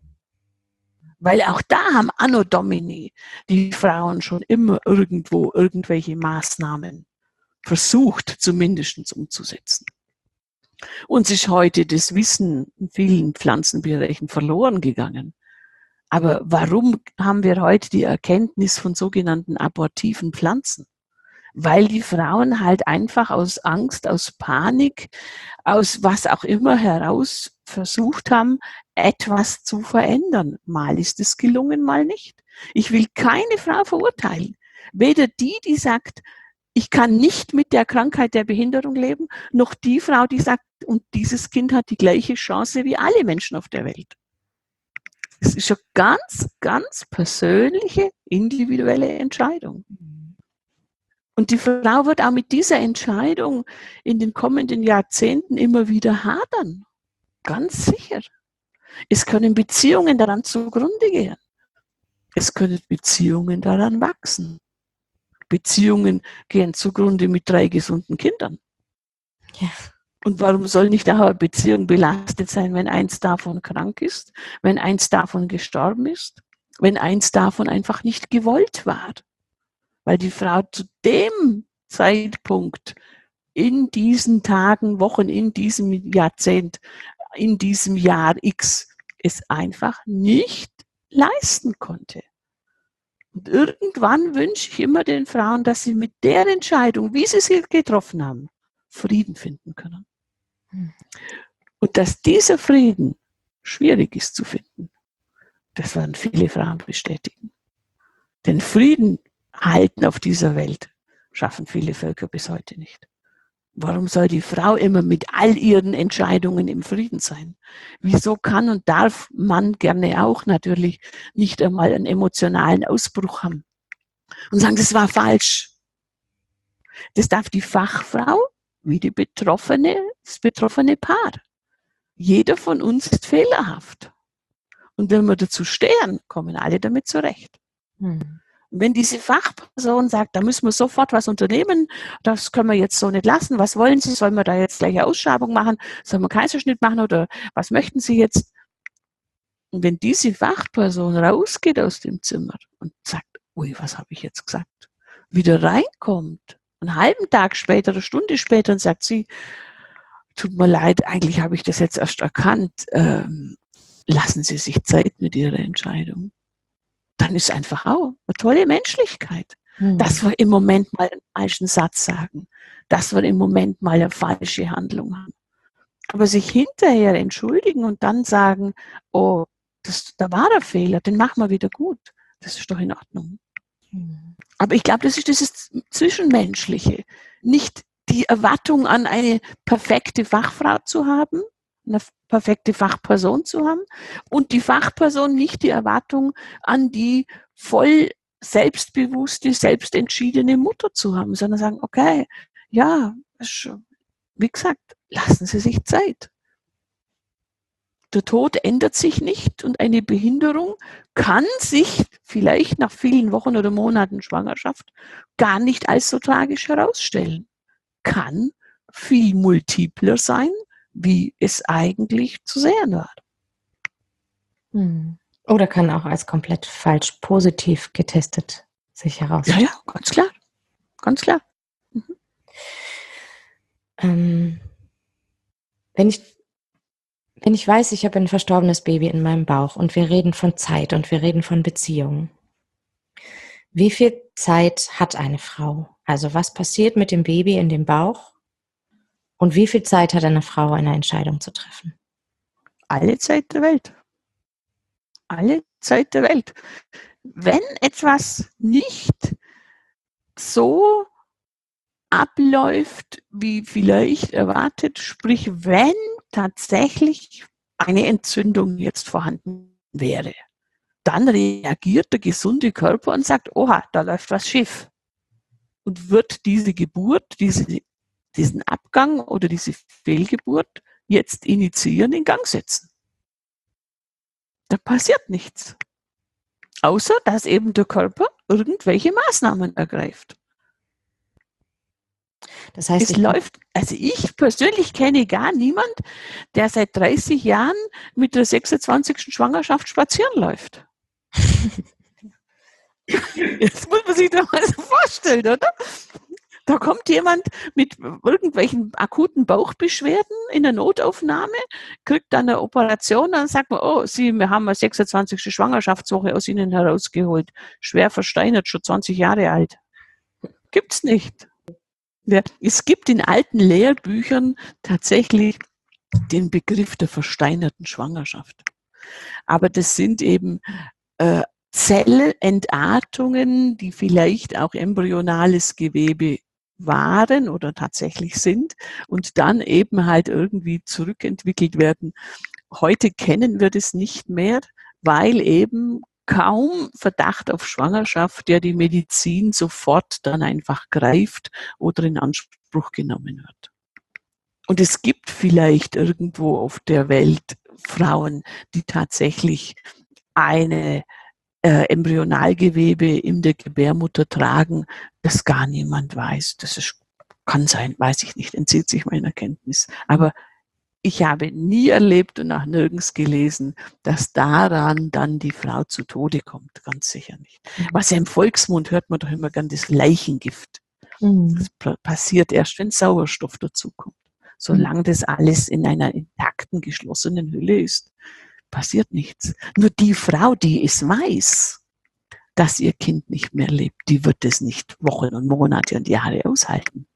Speaker 1: Weil auch da haben Anno Domini die Frauen schon immer irgendwo irgendwelche Maßnahmen versucht, zumindest umzusetzen. Uns ist heute das Wissen in vielen Pflanzenbereichen verloren gegangen. Aber warum haben wir heute die Erkenntnis von sogenannten abortiven Pflanzen? Weil die Frauen halt einfach aus Angst, aus Panik, aus was auch immer heraus versucht haben, etwas zu verändern. Mal ist es gelungen, mal nicht. Ich will keine Frau verurteilen. Weder die, die sagt, ich kann nicht mit der Krankheit der Behinderung leben, noch die Frau, die sagt, und dieses Kind hat die gleiche Chance wie alle Menschen auf der Welt. Es ist eine ganz, ganz persönliche, individuelle Entscheidung. Und die Frau wird auch mit dieser Entscheidung in den kommenden Jahrzehnten immer wieder hadern. Ganz sicher. Es können Beziehungen daran zugrunde gehen. Es können Beziehungen daran wachsen. Beziehungen gehen zugrunde mit drei gesunden Kindern.
Speaker 3: Ja.
Speaker 1: Und warum soll nicht auch eine Beziehung belastet sein, wenn eins davon krank ist, wenn eins davon gestorben ist, wenn eins davon einfach nicht gewollt war? Weil die Frau zu dem Zeitpunkt, in diesen Tagen, Wochen, in diesem Jahrzehnt, in diesem Jahr X, es einfach nicht leisten konnte. Und irgendwann wünsche ich immer den Frauen, dass sie mit der Entscheidung, wie sie sie getroffen haben, Frieden finden können. Und dass dieser Frieden schwierig ist zu finden, das werden viele Frauen bestätigen. Denn Frieden halten auf dieser Welt schaffen viele Völker bis heute nicht. Warum soll die Frau immer mit all ihren Entscheidungen im Frieden sein? Wieso kann und darf man gerne auch natürlich nicht einmal einen emotionalen Ausbruch haben und sagen, das war falsch? Das darf die Fachfrau wie die Betroffene, das betroffene Paar. Jeder von uns ist fehlerhaft. Und wenn wir dazu stehen, kommen alle damit zurecht. Hm. Wenn diese Fachperson sagt, da müssen wir sofort was unternehmen, das können wir jetzt so nicht lassen, was wollen Sie, sollen wir da jetzt gleich eine Ausschabung machen, sollen wir Kaiserschnitt machen oder was möchten Sie jetzt? Und wenn diese Fachperson rausgeht aus dem Zimmer und sagt, ui, was habe ich jetzt gesagt, wieder reinkommt, einen halben Tag später, eine Stunde später und sagt sie, tut mir leid, eigentlich habe ich das jetzt erst erkannt, ähm, lassen Sie sich Zeit mit Ihrer Entscheidung. Dann ist einfach auch eine tolle Menschlichkeit, mhm. dass wir im Moment mal einen falschen Satz sagen, dass wir im Moment mal eine falsche Handlung haben. Aber sich hinterher entschuldigen und dann sagen, oh, das, da war der Fehler, den machen wir wieder gut. Das ist doch in Ordnung. Mhm. Aber ich glaube, das ist dieses Zwischenmenschliche. Nicht die Erwartung an eine perfekte Fachfrau zu haben, eine perfekte Fachperson zu haben und die Fachperson nicht die Erwartung an die voll selbstbewusste, selbstentschiedene Mutter zu haben, sondern sagen, okay, ja, wie gesagt, lassen Sie sich Zeit. Der Tod ändert sich nicht und eine Behinderung kann sich vielleicht nach vielen Wochen oder Monaten Schwangerschaft gar nicht als so tragisch herausstellen. Kann viel multipler sein, wie es eigentlich zu sehen war.
Speaker 3: Oder kann auch als komplett falsch positiv getestet sich herausstellen.
Speaker 1: Ja, ja, ganz klar. Ganz klar. Mhm.
Speaker 3: Ähm, wenn ich Wenn ich weiß, ich habe ein verstorbenes Baby in meinem Bauch und wir reden von Zeit und wir reden von Beziehungen. Wie viel Zeit hat eine Frau? Also was passiert mit dem Baby in dem Bauch? Und wie viel Zeit hat eine Frau, eine Entscheidung zu treffen?
Speaker 1: Alle Zeit der Welt. Alle Zeit der Welt. Wenn etwas nicht so abläuft, wie vielleicht erwartet, sprich, wenn tatsächlich eine Entzündung jetzt vorhanden wäre, dann reagiert der gesunde Körper und sagt, oha, da läuft was schief. Und wird diese Geburt, diese, diesen Abgang oder diese Fehlgeburt jetzt initiieren, in Gang setzen. Da passiert nichts. Außer, dass eben der Körper irgendwelche Maßnahmen ergreift. Das heißt, es läuft, also ich persönlich kenne gar niemand, der seit dreißig Jahren mit der sechsundzwanzigsten Schwangerschaft spazieren läuft. Jetzt muss man sich das mal so vorstellen, oder? Da kommt jemand mit irgendwelchen akuten Bauchbeschwerden in der Notaufnahme, kriegt dann eine Operation, dann sagt man, oh, Sie, wir haben eine sechsundzwanzigste Schwangerschaftswoche aus Ihnen herausgeholt. Schwer versteinert, schon zwanzig Jahre alt. Gibt's nicht. Ja, es gibt in alten Lehrbüchern tatsächlich den Begriff der versteinerten Schwangerschaft. Aber das sind eben äh, Zellentartungen, die vielleicht auch embryonales Gewebe waren oder tatsächlich sind und dann eben halt irgendwie zurückentwickelt werden. Heute kennen wir das nicht mehr, weil eben kaum Verdacht auf Schwangerschaft, der die Medizin sofort dann einfach greift oder in Anspruch genommen wird. Und es gibt vielleicht irgendwo auf der Welt Frauen, die tatsächlich eine äh, Embryonalgewebe in der Gebärmutter tragen, das gar niemand weiß. Das ist, kann sein, weiß ich nicht, entzieht sich meiner Kenntnis. Aber ich habe nie erlebt und auch nirgends gelesen, dass daran dann die Frau zu Tode kommt. Ganz sicher nicht. Was ja im Volksmund hört man doch immer gern das Leichengift. Mhm. Das passiert erst, wenn Sauerstoff dazukommt. Solange das alles in einer intakten, geschlossenen Hülle ist, passiert nichts. Nur die Frau, die es weiß, dass ihr Kind nicht mehr lebt, die wird es nicht Wochen und Monate und Jahre aushalten.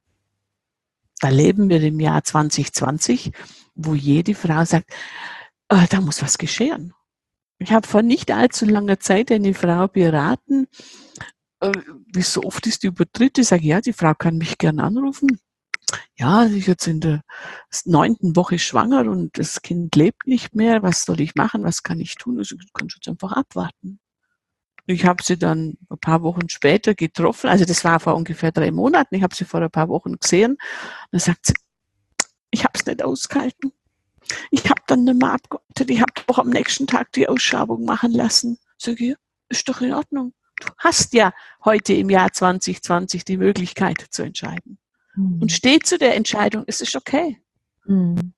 Speaker 1: Da leben wir im Jahr zwanzig zwanzig, wo jede Frau sagt, oh, da muss was geschehen. Ich habe vor nicht allzu langer Zeit eine Frau beraten, äh, wie so oft ist die übertritt. Ich sage, ja, die Frau kann mich gern anrufen. Ja, sie ist jetzt in der neunten Woche schwanger und das Kind lebt nicht mehr. Was soll ich machen? Was kann ich tun? Also, du kannst jetzt einfach abwarten. Ich habe sie dann ein paar Wochen später getroffen, also das war vor ungefähr drei Monaten, ich habe sie vor ein paar Wochen gesehen. Und dann sagt sie, ich habe es nicht ausgehalten. Ich habe dann nicht mehr abgewartet, ich habe doch am nächsten Tag die Ausschabung machen lassen. Sag ich, ist doch in Ordnung. Du hast ja heute im Jahr zwanzig zwanzig die Möglichkeit zu entscheiden. Mhm. Und steh zu der Entscheidung, es ist okay. Mhm.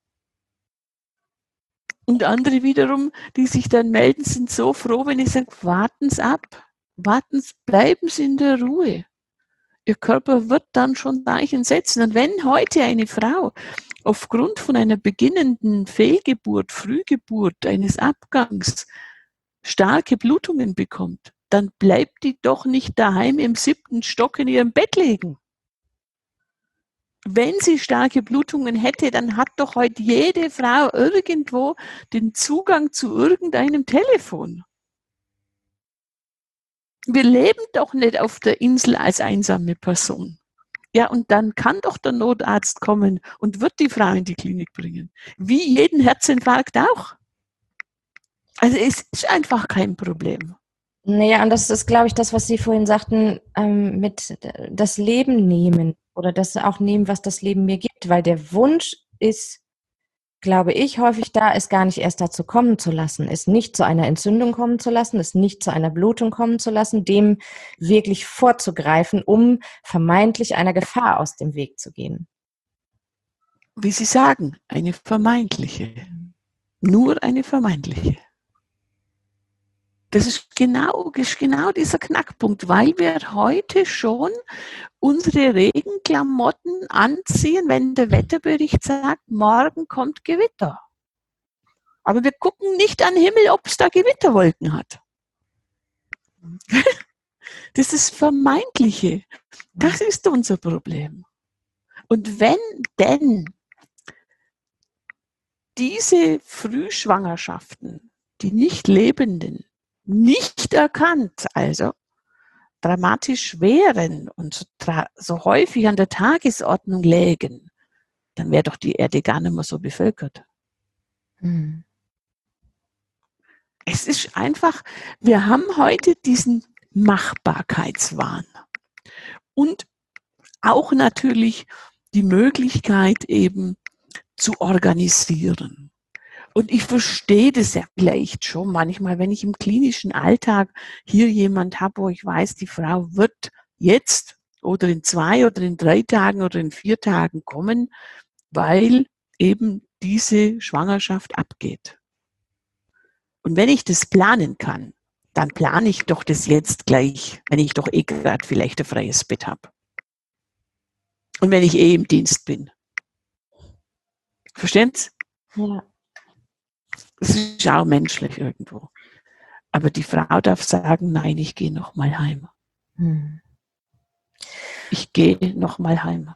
Speaker 1: Und andere wiederum, die sich dann melden, sind so froh, wenn ich sage, warten Sie ab, warten Sie, bleiben Sie in der Ruhe. Ihr Körper wird dann schon Zeichen setzen. Und wenn heute eine Frau aufgrund von einer beginnenden Fehlgeburt, Frühgeburt, eines Abgangs starke Blutungen bekommt, dann bleibt die doch nicht daheim im siebten Stock in ihrem Bett liegen. Wenn sie starke Blutungen hätte, dann hat doch heute jede Frau irgendwo den Zugang zu irgendeinem Telefon. Wir leben doch nicht auf der Insel als einsame Person. Ja, und dann kann doch der Notarzt kommen und wird die Frau in die Klinik bringen. Wie jeden Herzinfarkt auch. Also es ist einfach kein Problem.
Speaker 3: Naja, und das ist, glaube ich, das, was Sie vorhin sagten, ähm, mit das Leben nehmen oder das auch nehmen, was das Leben mir gibt. Weil der Wunsch ist, glaube ich, häufig da, es gar nicht erst dazu kommen zu lassen, es nicht zu einer Entzündung kommen zu lassen, es nicht zu einer Blutung kommen zu lassen, dem wirklich vorzugreifen, um vermeintlich einer Gefahr aus dem Weg zu gehen.
Speaker 1: Wie Sie sagen, eine vermeintliche. Nur eine vermeintliche. Das ist genau, das ist genau dieser Knackpunkt, weil wir heute schon unsere Regenklamotten anziehen, wenn der Wetterbericht sagt, morgen kommt Gewitter. Aber wir gucken nicht an den Himmel, ob es da Gewitterwolken hat. Das ist Vermeintliche. Das ist unser Problem. Und wenn denn diese Frühschwangerschaften, die nicht Lebenden, nicht erkannt, also dramatisch wären und so, so häufig an der Tagesordnung lägen, dann wäre doch die Erde gar nicht mehr so bevölkert. Hm. Es ist einfach, wir haben heute diesen Machbarkeitswahn und auch natürlich die Möglichkeit eben zu organisieren. Und ich verstehe das ja vielleicht schon manchmal, wenn ich im klinischen Alltag hier jemand habe, wo ich weiß, die Frau wird jetzt oder in zwei oder in drei Tagen oder in vier Tagen kommen, weil eben diese Schwangerschaft abgeht. Und wenn ich das planen kann, dann plane ich doch das jetzt gleich, wenn ich doch eh gerade vielleicht ein freies Bett habe. Und wenn ich eh im Dienst bin. Verstehen Sie?
Speaker 3: Ja.
Speaker 1: Das ist auch menschlich irgendwo. Aber die Frau darf sagen, nein, ich gehe noch mal heim. Hm. Ich gehe noch mal heim.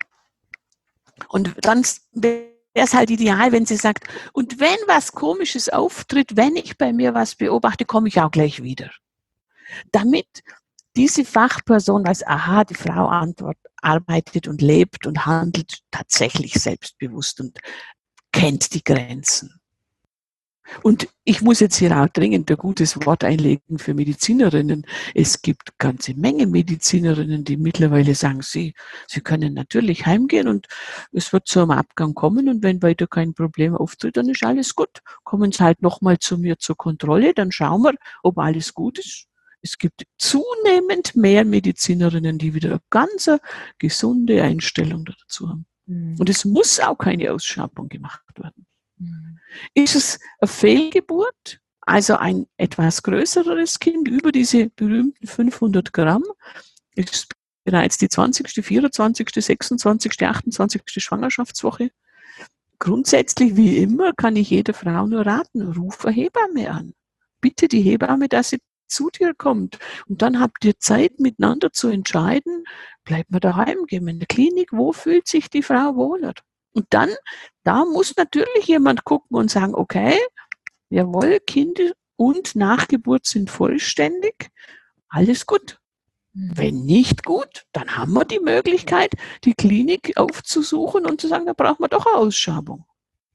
Speaker 1: Und dann wäre es halt ideal, wenn sie sagt, und wenn was Komisches auftritt, wenn ich bei mir was beobachte, komme ich auch gleich wieder. Damit diese Fachperson weiß, aha, die Frau antwortet, arbeitet und lebt und handelt tatsächlich selbstbewusst und kennt die Grenzen. Und ich muss jetzt hier auch dringend ein gutes Wort einlegen für Medizinerinnen. Es gibt eine ganze Menge Medizinerinnen, die mittlerweile sagen, sie, sie können natürlich heimgehen und es wird zu einem Abgang kommen und wenn weiter kein Problem auftritt, dann ist alles gut. Kommen Sie halt nochmal zu mir zur Kontrolle, dann schauen wir, ob alles gut ist. Es gibt zunehmend mehr Medizinerinnen, die wieder eine ganz gesunde Einstellung dazu haben. Mhm. Und es muss auch keine Ausschabung gemacht werden. Mhm. Ist es eine Fehlgeburt, also ein etwas größeres Kind, über diese berühmten fünfhundert Gramm, ist bereits die zwanzigste, vierundzwanzigste, sechsundzwanzigste, achtundzwanzigste Schwangerschaftswoche. Grundsätzlich, wie immer, kann ich jeder Frau nur raten, ruf eine Hebamme an. Bitte die Hebamme, dass sie zu dir kommt. Und dann habt ihr Zeit, miteinander zu entscheiden, bleibt man daheim, gehen wir in die Klinik, wo fühlt sich die Frau wohler? Und dann, da muss natürlich jemand gucken und sagen, okay, jawohl, Kind und Nachgeburt sind vollständig, alles gut. Mhm. Wenn nicht gut, dann haben wir die Möglichkeit, die Klinik aufzusuchen und zu sagen, da brauchen wir doch eine Ausschabung.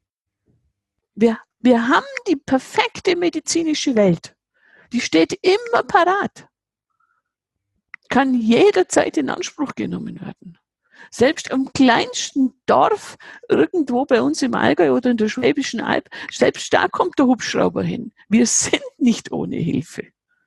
Speaker 1: Wir, wir haben die perfekte medizinische Welt. Die steht immer parat. Kann jederzeit in Anspruch genommen werden. Selbst im kleinsten Dorf, irgendwo bei uns im Allgäu oder in der Schwäbischen Alb, selbst da kommt der Hubschrauber hin. Wir sind nicht ohne Hilfe.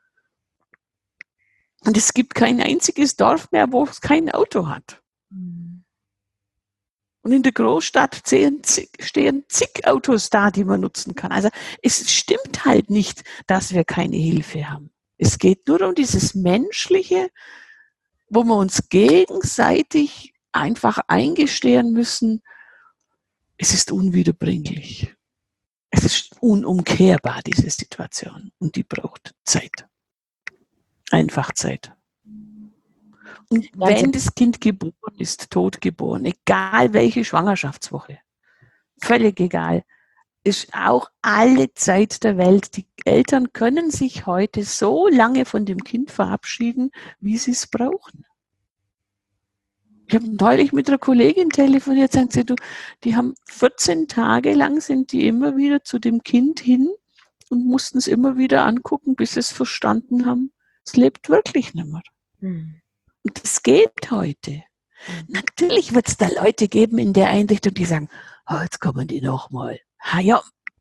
Speaker 1: Und es gibt kein einziges Dorf mehr, wo es kein Auto hat. Und in der Großstadt stehen zig, stehen zig Autos da, die man nutzen kann. Also es stimmt halt nicht, dass wir keine Hilfe haben. Es geht nur um dieses Menschliche, wo wir uns gegenseitig einfach eingestehen müssen, es ist unwiederbringlich. Es ist unumkehrbar, diese Situation. Und die braucht Zeit. Einfach Zeit. Und wenn das Kind geboren ist, totgeboren, egal welche Schwangerschaftswoche, völlig egal, ist auch alle Zeit der Welt. Die Eltern können sich heute so lange von dem Kind verabschieden, wie sie es brauchen. Ich habe neulich mit einer Kollegin telefoniert, sagt sie, du, die haben vierzehn Tage lang sind die immer wieder zu dem Kind hin und mussten es immer wieder angucken, bis sie es verstanden haben. Es lebt wirklich nicht mehr.
Speaker 3: Mhm.
Speaker 1: Und das geht heute. Natürlich wird es da Leute geben in der Einrichtung, die sagen, oh, jetzt kommen die nochmal. Ha ja,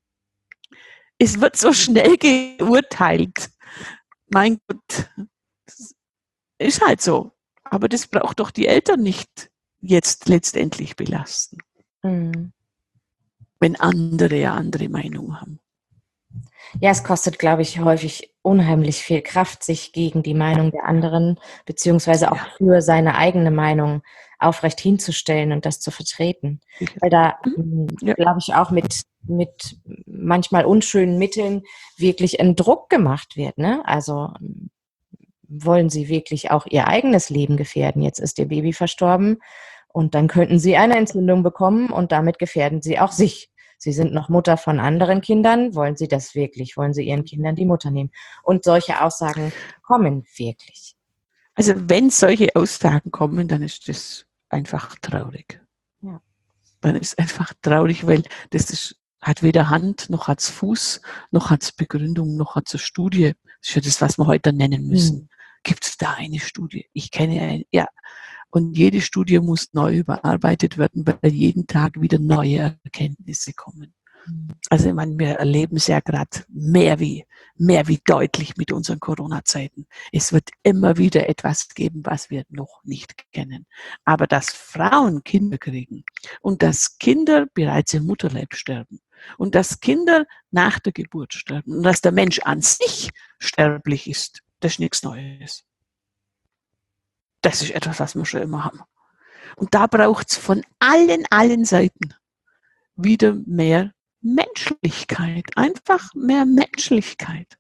Speaker 1: es wird so schnell geurteilt. Mein Gott, das ist halt so. Aber das braucht doch die Eltern nicht jetzt letztendlich belasten,
Speaker 3: Mhm.
Speaker 1: wenn andere ja andere Meinung haben.
Speaker 3: Ja, es kostet, glaube ich, häufig unheimlich viel Kraft, sich gegen die Meinung der anderen, beziehungsweise auch
Speaker 1: Ja.
Speaker 3: für seine eigene Meinung aufrecht hinzustellen und das zu vertreten.
Speaker 1: Sicher.
Speaker 3: Weil da,
Speaker 1: Mhm. Ja.
Speaker 3: glaube ich, auch mit, mit manchmal unschönen Mitteln wirklich ein Druck gemacht wird. Ne? Also wollen sie wirklich auch ihr eigenes Leben gefährden? Jetzt ist ihr Baby verstorben und dann könnten sie eine Entzündung bekommen und damit gefährden sie auch sich. Sie sind noch Mutter von anderen Kindern. Wollen Sie das wirklich? Wollen Sie Ihren Kindern die Mutter nehmen? Und solche Aussagen kommen wirklich.
Speaker 1: Also wenn solche Aussagen kommen, dann ist das einfach traurig.
Speaker 3: Ja.
Speaker 1: Dann ist einfach traurig, weil das ist, hat weder Hand, noch hat es Fuß, noch hat es Begründung, noch hat es eine Studie. Das ist ja das, was wir heute nennen müssen. Hm. Gibt es da eine Studie? Ich kenne eine, ja. Und jede Studie muss neu überarbeitet werden, weil jeden Tag wieder neue Erkenntnisse kommen. Also ich meine, wir erleben es ja gerade mehr wie, mehr wie deutlich mit unseren Corona-Zeiten. Es wird immer wieder etwas geben, was wir noch nicht kennen. Aber dass Frauen Kinder kriegen und dass Kinder bereits im Mutterleib sterben und dass Kinder nach der Geburt sterben und dass der Mensch an sich sterblich ist, das ist nichts Neues. Das ist etwas, was wir schon immer haben. Und da braucht es von allen, allen Seiten wieder mehr Menschlichkeit. Einfach mehr Menschlichkeit.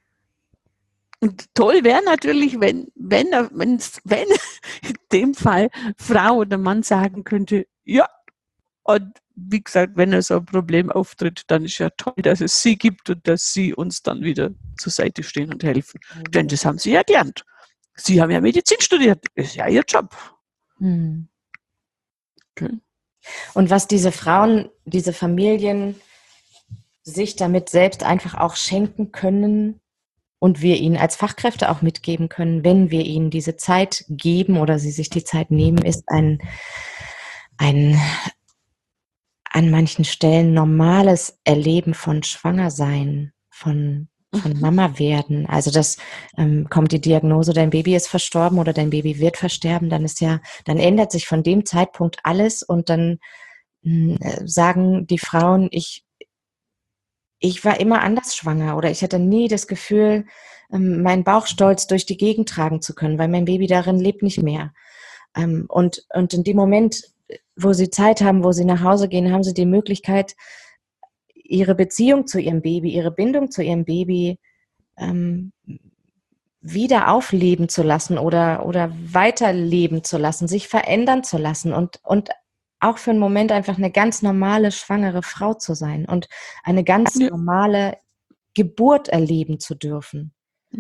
Speaker 1: Und toll wäre natürlich, wenn, wenn, wenn, wenn in dem Fall Frau oder Mann sagen könnte, ja, und wie gesagt, wenn so ein Problem auftritt, dann ist ja toll, dass es sie gibt und dass sie uns dann wieder zur Seite stehen und helfen. Mhm. Denn das haben sie ja gelernt. Sie haben ja Medizin studiert, ist ja ihr Job.
Speaker 3: Hm.
Speaker 1: Okay.
Speaker 3: Und was diese Frauen, diese Familien sich damit selbst einfach auch schenken können und wir ihnen als Fachkräfte auch mitgeben können, wenn wir ihnen diese Zeit geben oder sie sich die Zeit nehmen, ist ein, ein an manchen Stellen normales Erleben von Schwangersein, von von Mama werden. Also das ähm, kommt die Diagnose, dein Baby ist verstorben oder dein Baby wird versterben, dann ist ja, dann ändert sich von dem Zeitpunkt alles und dann mh, sagen die Frauen, ich ich war immer anders schwanger oder ich hatte nie das Gefühl, ähm, meinen Bauchstolz durch die Gegend tragen zu können, weil mein Baby darin lebt nicht mehr. Ähm, und und in dem Moment, wo sie Zeit haben, wo sie nach Hause gehen, haben sie die Möglichkeit, ihre Beziehung zu ihrem Baby, ihre Bindung zu ihrem Baby ähm, wieder aufleben zu lassen oder, oder weiterleben zu lassen, sich verändern zu lassen und, und auch für einen Moment einfach eine ganz normale, schwangere Frau zu sein und eine ganz
Speaker 1: Ja.
Speaker 3: normale Geburt erleben zu dürfen.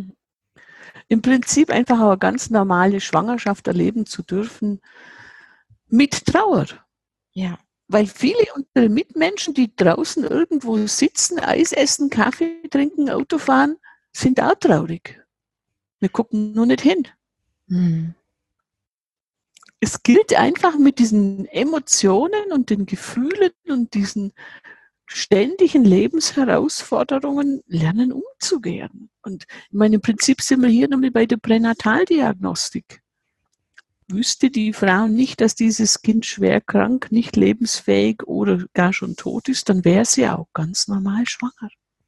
Speaker 1: Im Prinzip einfach eine ganz normale Schwangerschaft erleben zu dürfen mit Trauer.
Speaker 3: Ja.
Speaker 1: Weil viele unserer Mitmenschen, die draußen irgendwo sitzen, Eis essen, Kaffee trinken, Auto fahren, sind auch traurig. Wir gucken nur nicht hin.
Speaker 3: Hm.
Speaker 1: Es gilt einfach mit diesen Emotionen und den Gefühlen und diesen ständigen Lebensherausforderungen lernen umzugehen. Und ich meine, im Prinzip sind wir hier nochmal bei der Pränataldiagnostik. Wüsste die Frau nicht, dass dieses Kind schwer krank, nicht lebensfähig oder gar schon tot ist, dann wäre sie auch ganz normal schwanger.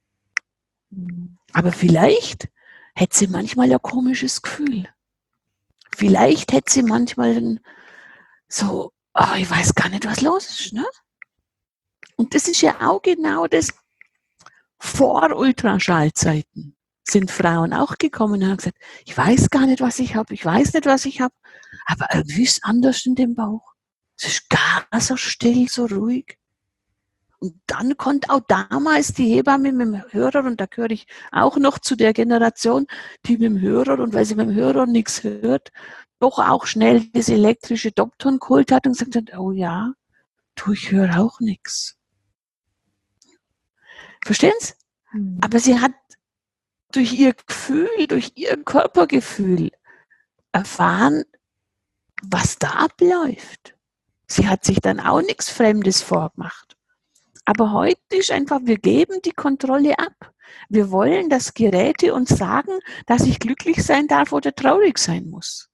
Speaker 1: Aber vielleicht hätte sie manchmal ein komisches Gefühl. Vielleicht hätte sie manchmal so, oh, ich weiß gar nicht, was los ist. Ne? Und das ist ja auch genau das, vor Ultraschallzeiten sind Frauen auch gekommen und haben gesagt, ich weiß gar nicht, was ich habe, ich weiß nicht, was ich habe, aber irgendwie ist es anders in dem Bauch. Es ist gar so still, so ruhig. Und dann konnte auch damals die Hebamme mit dem Hörer, und da gehöre ich auch noch zu der Generation, die mit dem Hörer, und weil sie mit dem Hörer nichts hört, doch auch schnell das elektrische Doktorn geholt hat und gesagt hat, oh ja, du, ich höre auch nichts. Verstehen Sie? Mhm. Aber sie hat durch ihr Gefühl, durch ihr Körpergefühl erfahren, was da abläuft. Sie hat sich dann auch nichts Fremdes vorgemacht. Aber heute ist einfach, wir geben die Kontrolle ab. Wir wollen, dass Geräte uns sagen, dass ich glücklich sein darf oder traurig sein muss.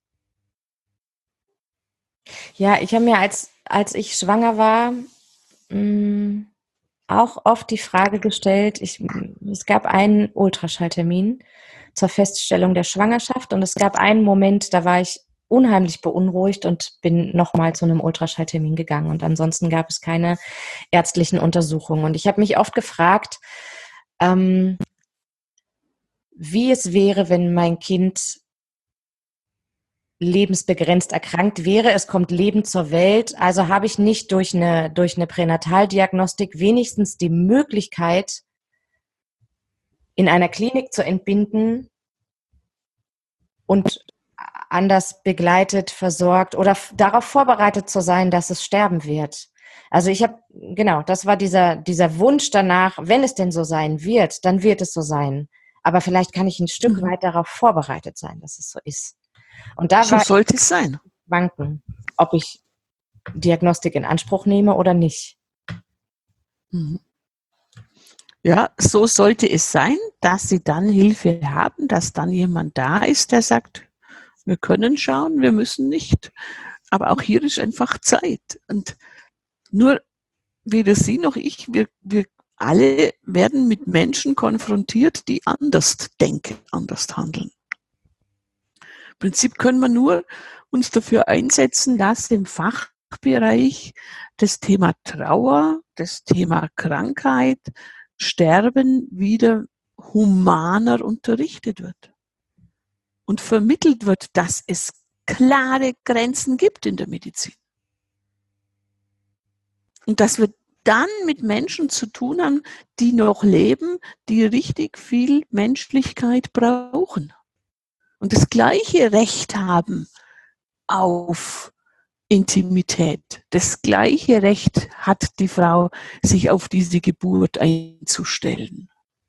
Speaker 3: Ja, ich habe mir, als, als ich schwanger war, mh, auch oft die Frage gestellt, ich, es gab einen Ultraschalltermin zur Feststellung der Schwangerschaft und es gab einen Moment, da war ich unheimlich beunruhigt und bin nochmal zu einem Ultraschalltermin gegangen. Und ansonsten gab es keine ärztlichen Untersuchungen. Und ich habe mich oft gefragt, ähm, wie es wäre, wenn mein Kind lebensbegrenzt erkrankt wäre. Es kommt lebend zur Welt. Also habe ich nicht durch eine, durch eine Pränataldiagnostik wenigstens die Möglichkeit, in einer Klinik zu entbinden und anders begleitet, versorgt oder f- darauf vorbereitet zu sein, dass es sterben wird. Also ich habe, genau, das war dieser, dieser Wunsch danach, wenn es denn so sein wird, dann wird es so sein. Aber vielleicht kann ich ein Stück
Speaker 1: Mhm.
Speaker 3: weit darauf vorbereitet sein, dass es so ist. Und da
Speaker 1: So
Speaker 3: war
Speaker 1: sollte es sein.
Speaker 3: ich wanken, ob ich Diagnostik in Anspruch nehme oder nicht.
Speaker 1: Mhm. Ja, so sollte es sein, dass sie dann Hilfe haben, dass dann jemand da ist, der sagt, wir können schauen, wir müssen nicht. Aber auch hier ist einfach Zeit. Und nur weder Sie noch ich, wir, wir alle werden mit Menschen konfrontiert, die anders denken, anders handeln. Im Prinzip können wir nur uns dafür einsetzen, dass im Fachbereich das Thema Trauer, das Thema Krankheit, Sterben wieder humaner unterrichtet wird und vermittelt wird, dass es klare Grenzen gibt in der Medizin. Und dass wir dann mit Menschen zu tun haben, die noch leben, die richtig viel Menschlichkeit brauchen und das gleiche Recht haben auf Intimität. Das gleiche Recht hat die Frau, sich auf diese Geburt einzustellen.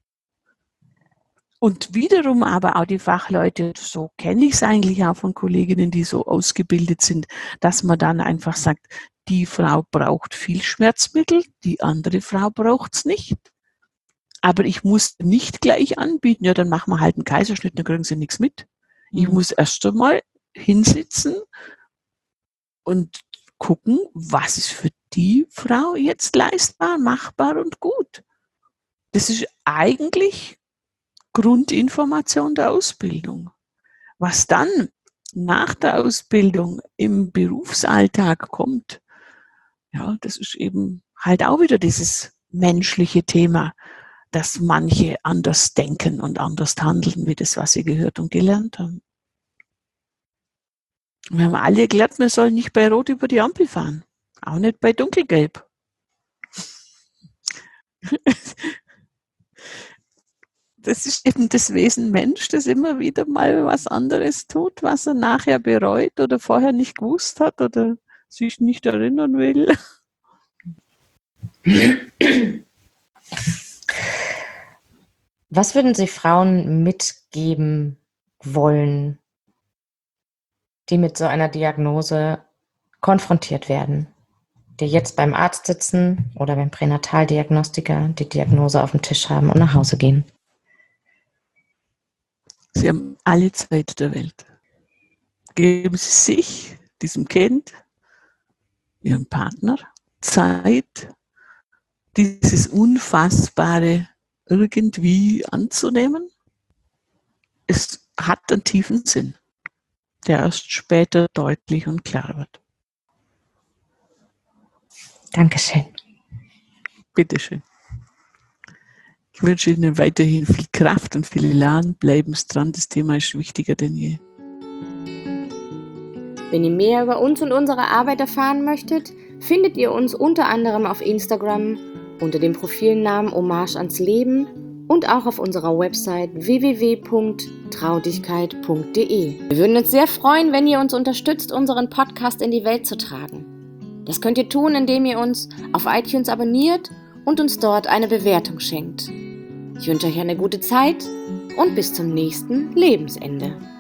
Speaker 1: Und wiederum aber auch die Fachleute, so kenne ich es eigentlich auch von Kolleginnen, die so ausgebildet sind, dass man dann einfach sagt, die Frau braucht viel Schmerzmittel, die andere Frau braucht es nicht. Aber ich muss nicht gleich anbieten, ja, dann machen wir halt einen Kaiserschnitt, dann kriegen sie nichts mit. Ich
Speaker 3: Mhm.
Speaker 1: muss erst einmal hinsitzen und gucken, was ist für die Frau jetzt leistbar, machbar und gut. Das ist eigentlich Grundinformation der Ausbildung. Was dann nach der Ausbildung im Berufsalltag kommt, ja, das ist eben halt auch wieder dieses menschliche Thema, dass manche anders denken und anders handeln, wie das, was sie gehört und gelernt haben. Wir haben alle gelernt, wir sollen nicht bei Rot über die Ampel fahren. Auch nicht bei Dunkelgelb. Das ist eben das Wesen Mensch, das immer wieder mal was anderes tut, was er nachher bereut oder vorher nicht gewusst hat oder sich nicht erinnern will.
Speaker 3: Was würden Sie Frauen mitgeben wollen, die mit so einer Diagnose konfrontiert werden, die jetzt beim Arzt sitzen oder beim Pränataldiagnostiker die Diagnose auf dem Tisch haben und nach Hause gehen?
Speaker 1: Sie haben alle Zeit der Welt. Geben Sie sich, diesem Kind, Ihrem Partner, Zeit, dieses Unfassbare irgendwie anzunehmen. Es hat einen tiefen Sinn, der erst später deutlich und klar wird.
Speaker 3: Dankeschön.
Speaker 1: Bitteschön. Ich wünsche Ihnen weiterhin viel Kraft und viel Elan. Bleiben Sie dran, das Thema ist wichtiger denn je.
Speaker 3: Wenn ihr mehr über uns und unsere Arbeit erfahren möchtet, findet ihr uns unter anderem auf Instagram unter dem Profilnamen Hommage ans Leben und auch auf unserer Website w w w punkt traudigkeit punkt d e. Wir würden uns sehr freuen, wenn ihr uns unterstützt, unseren Podcast in die Welt zu tragen. Das könnt ihr tun, indem ihr uns auf iTunes abonniert und uns dort eine Bewertung schenkt. Ich wünsche euch eine gute Zeit und bis zum nächsten Lebensende.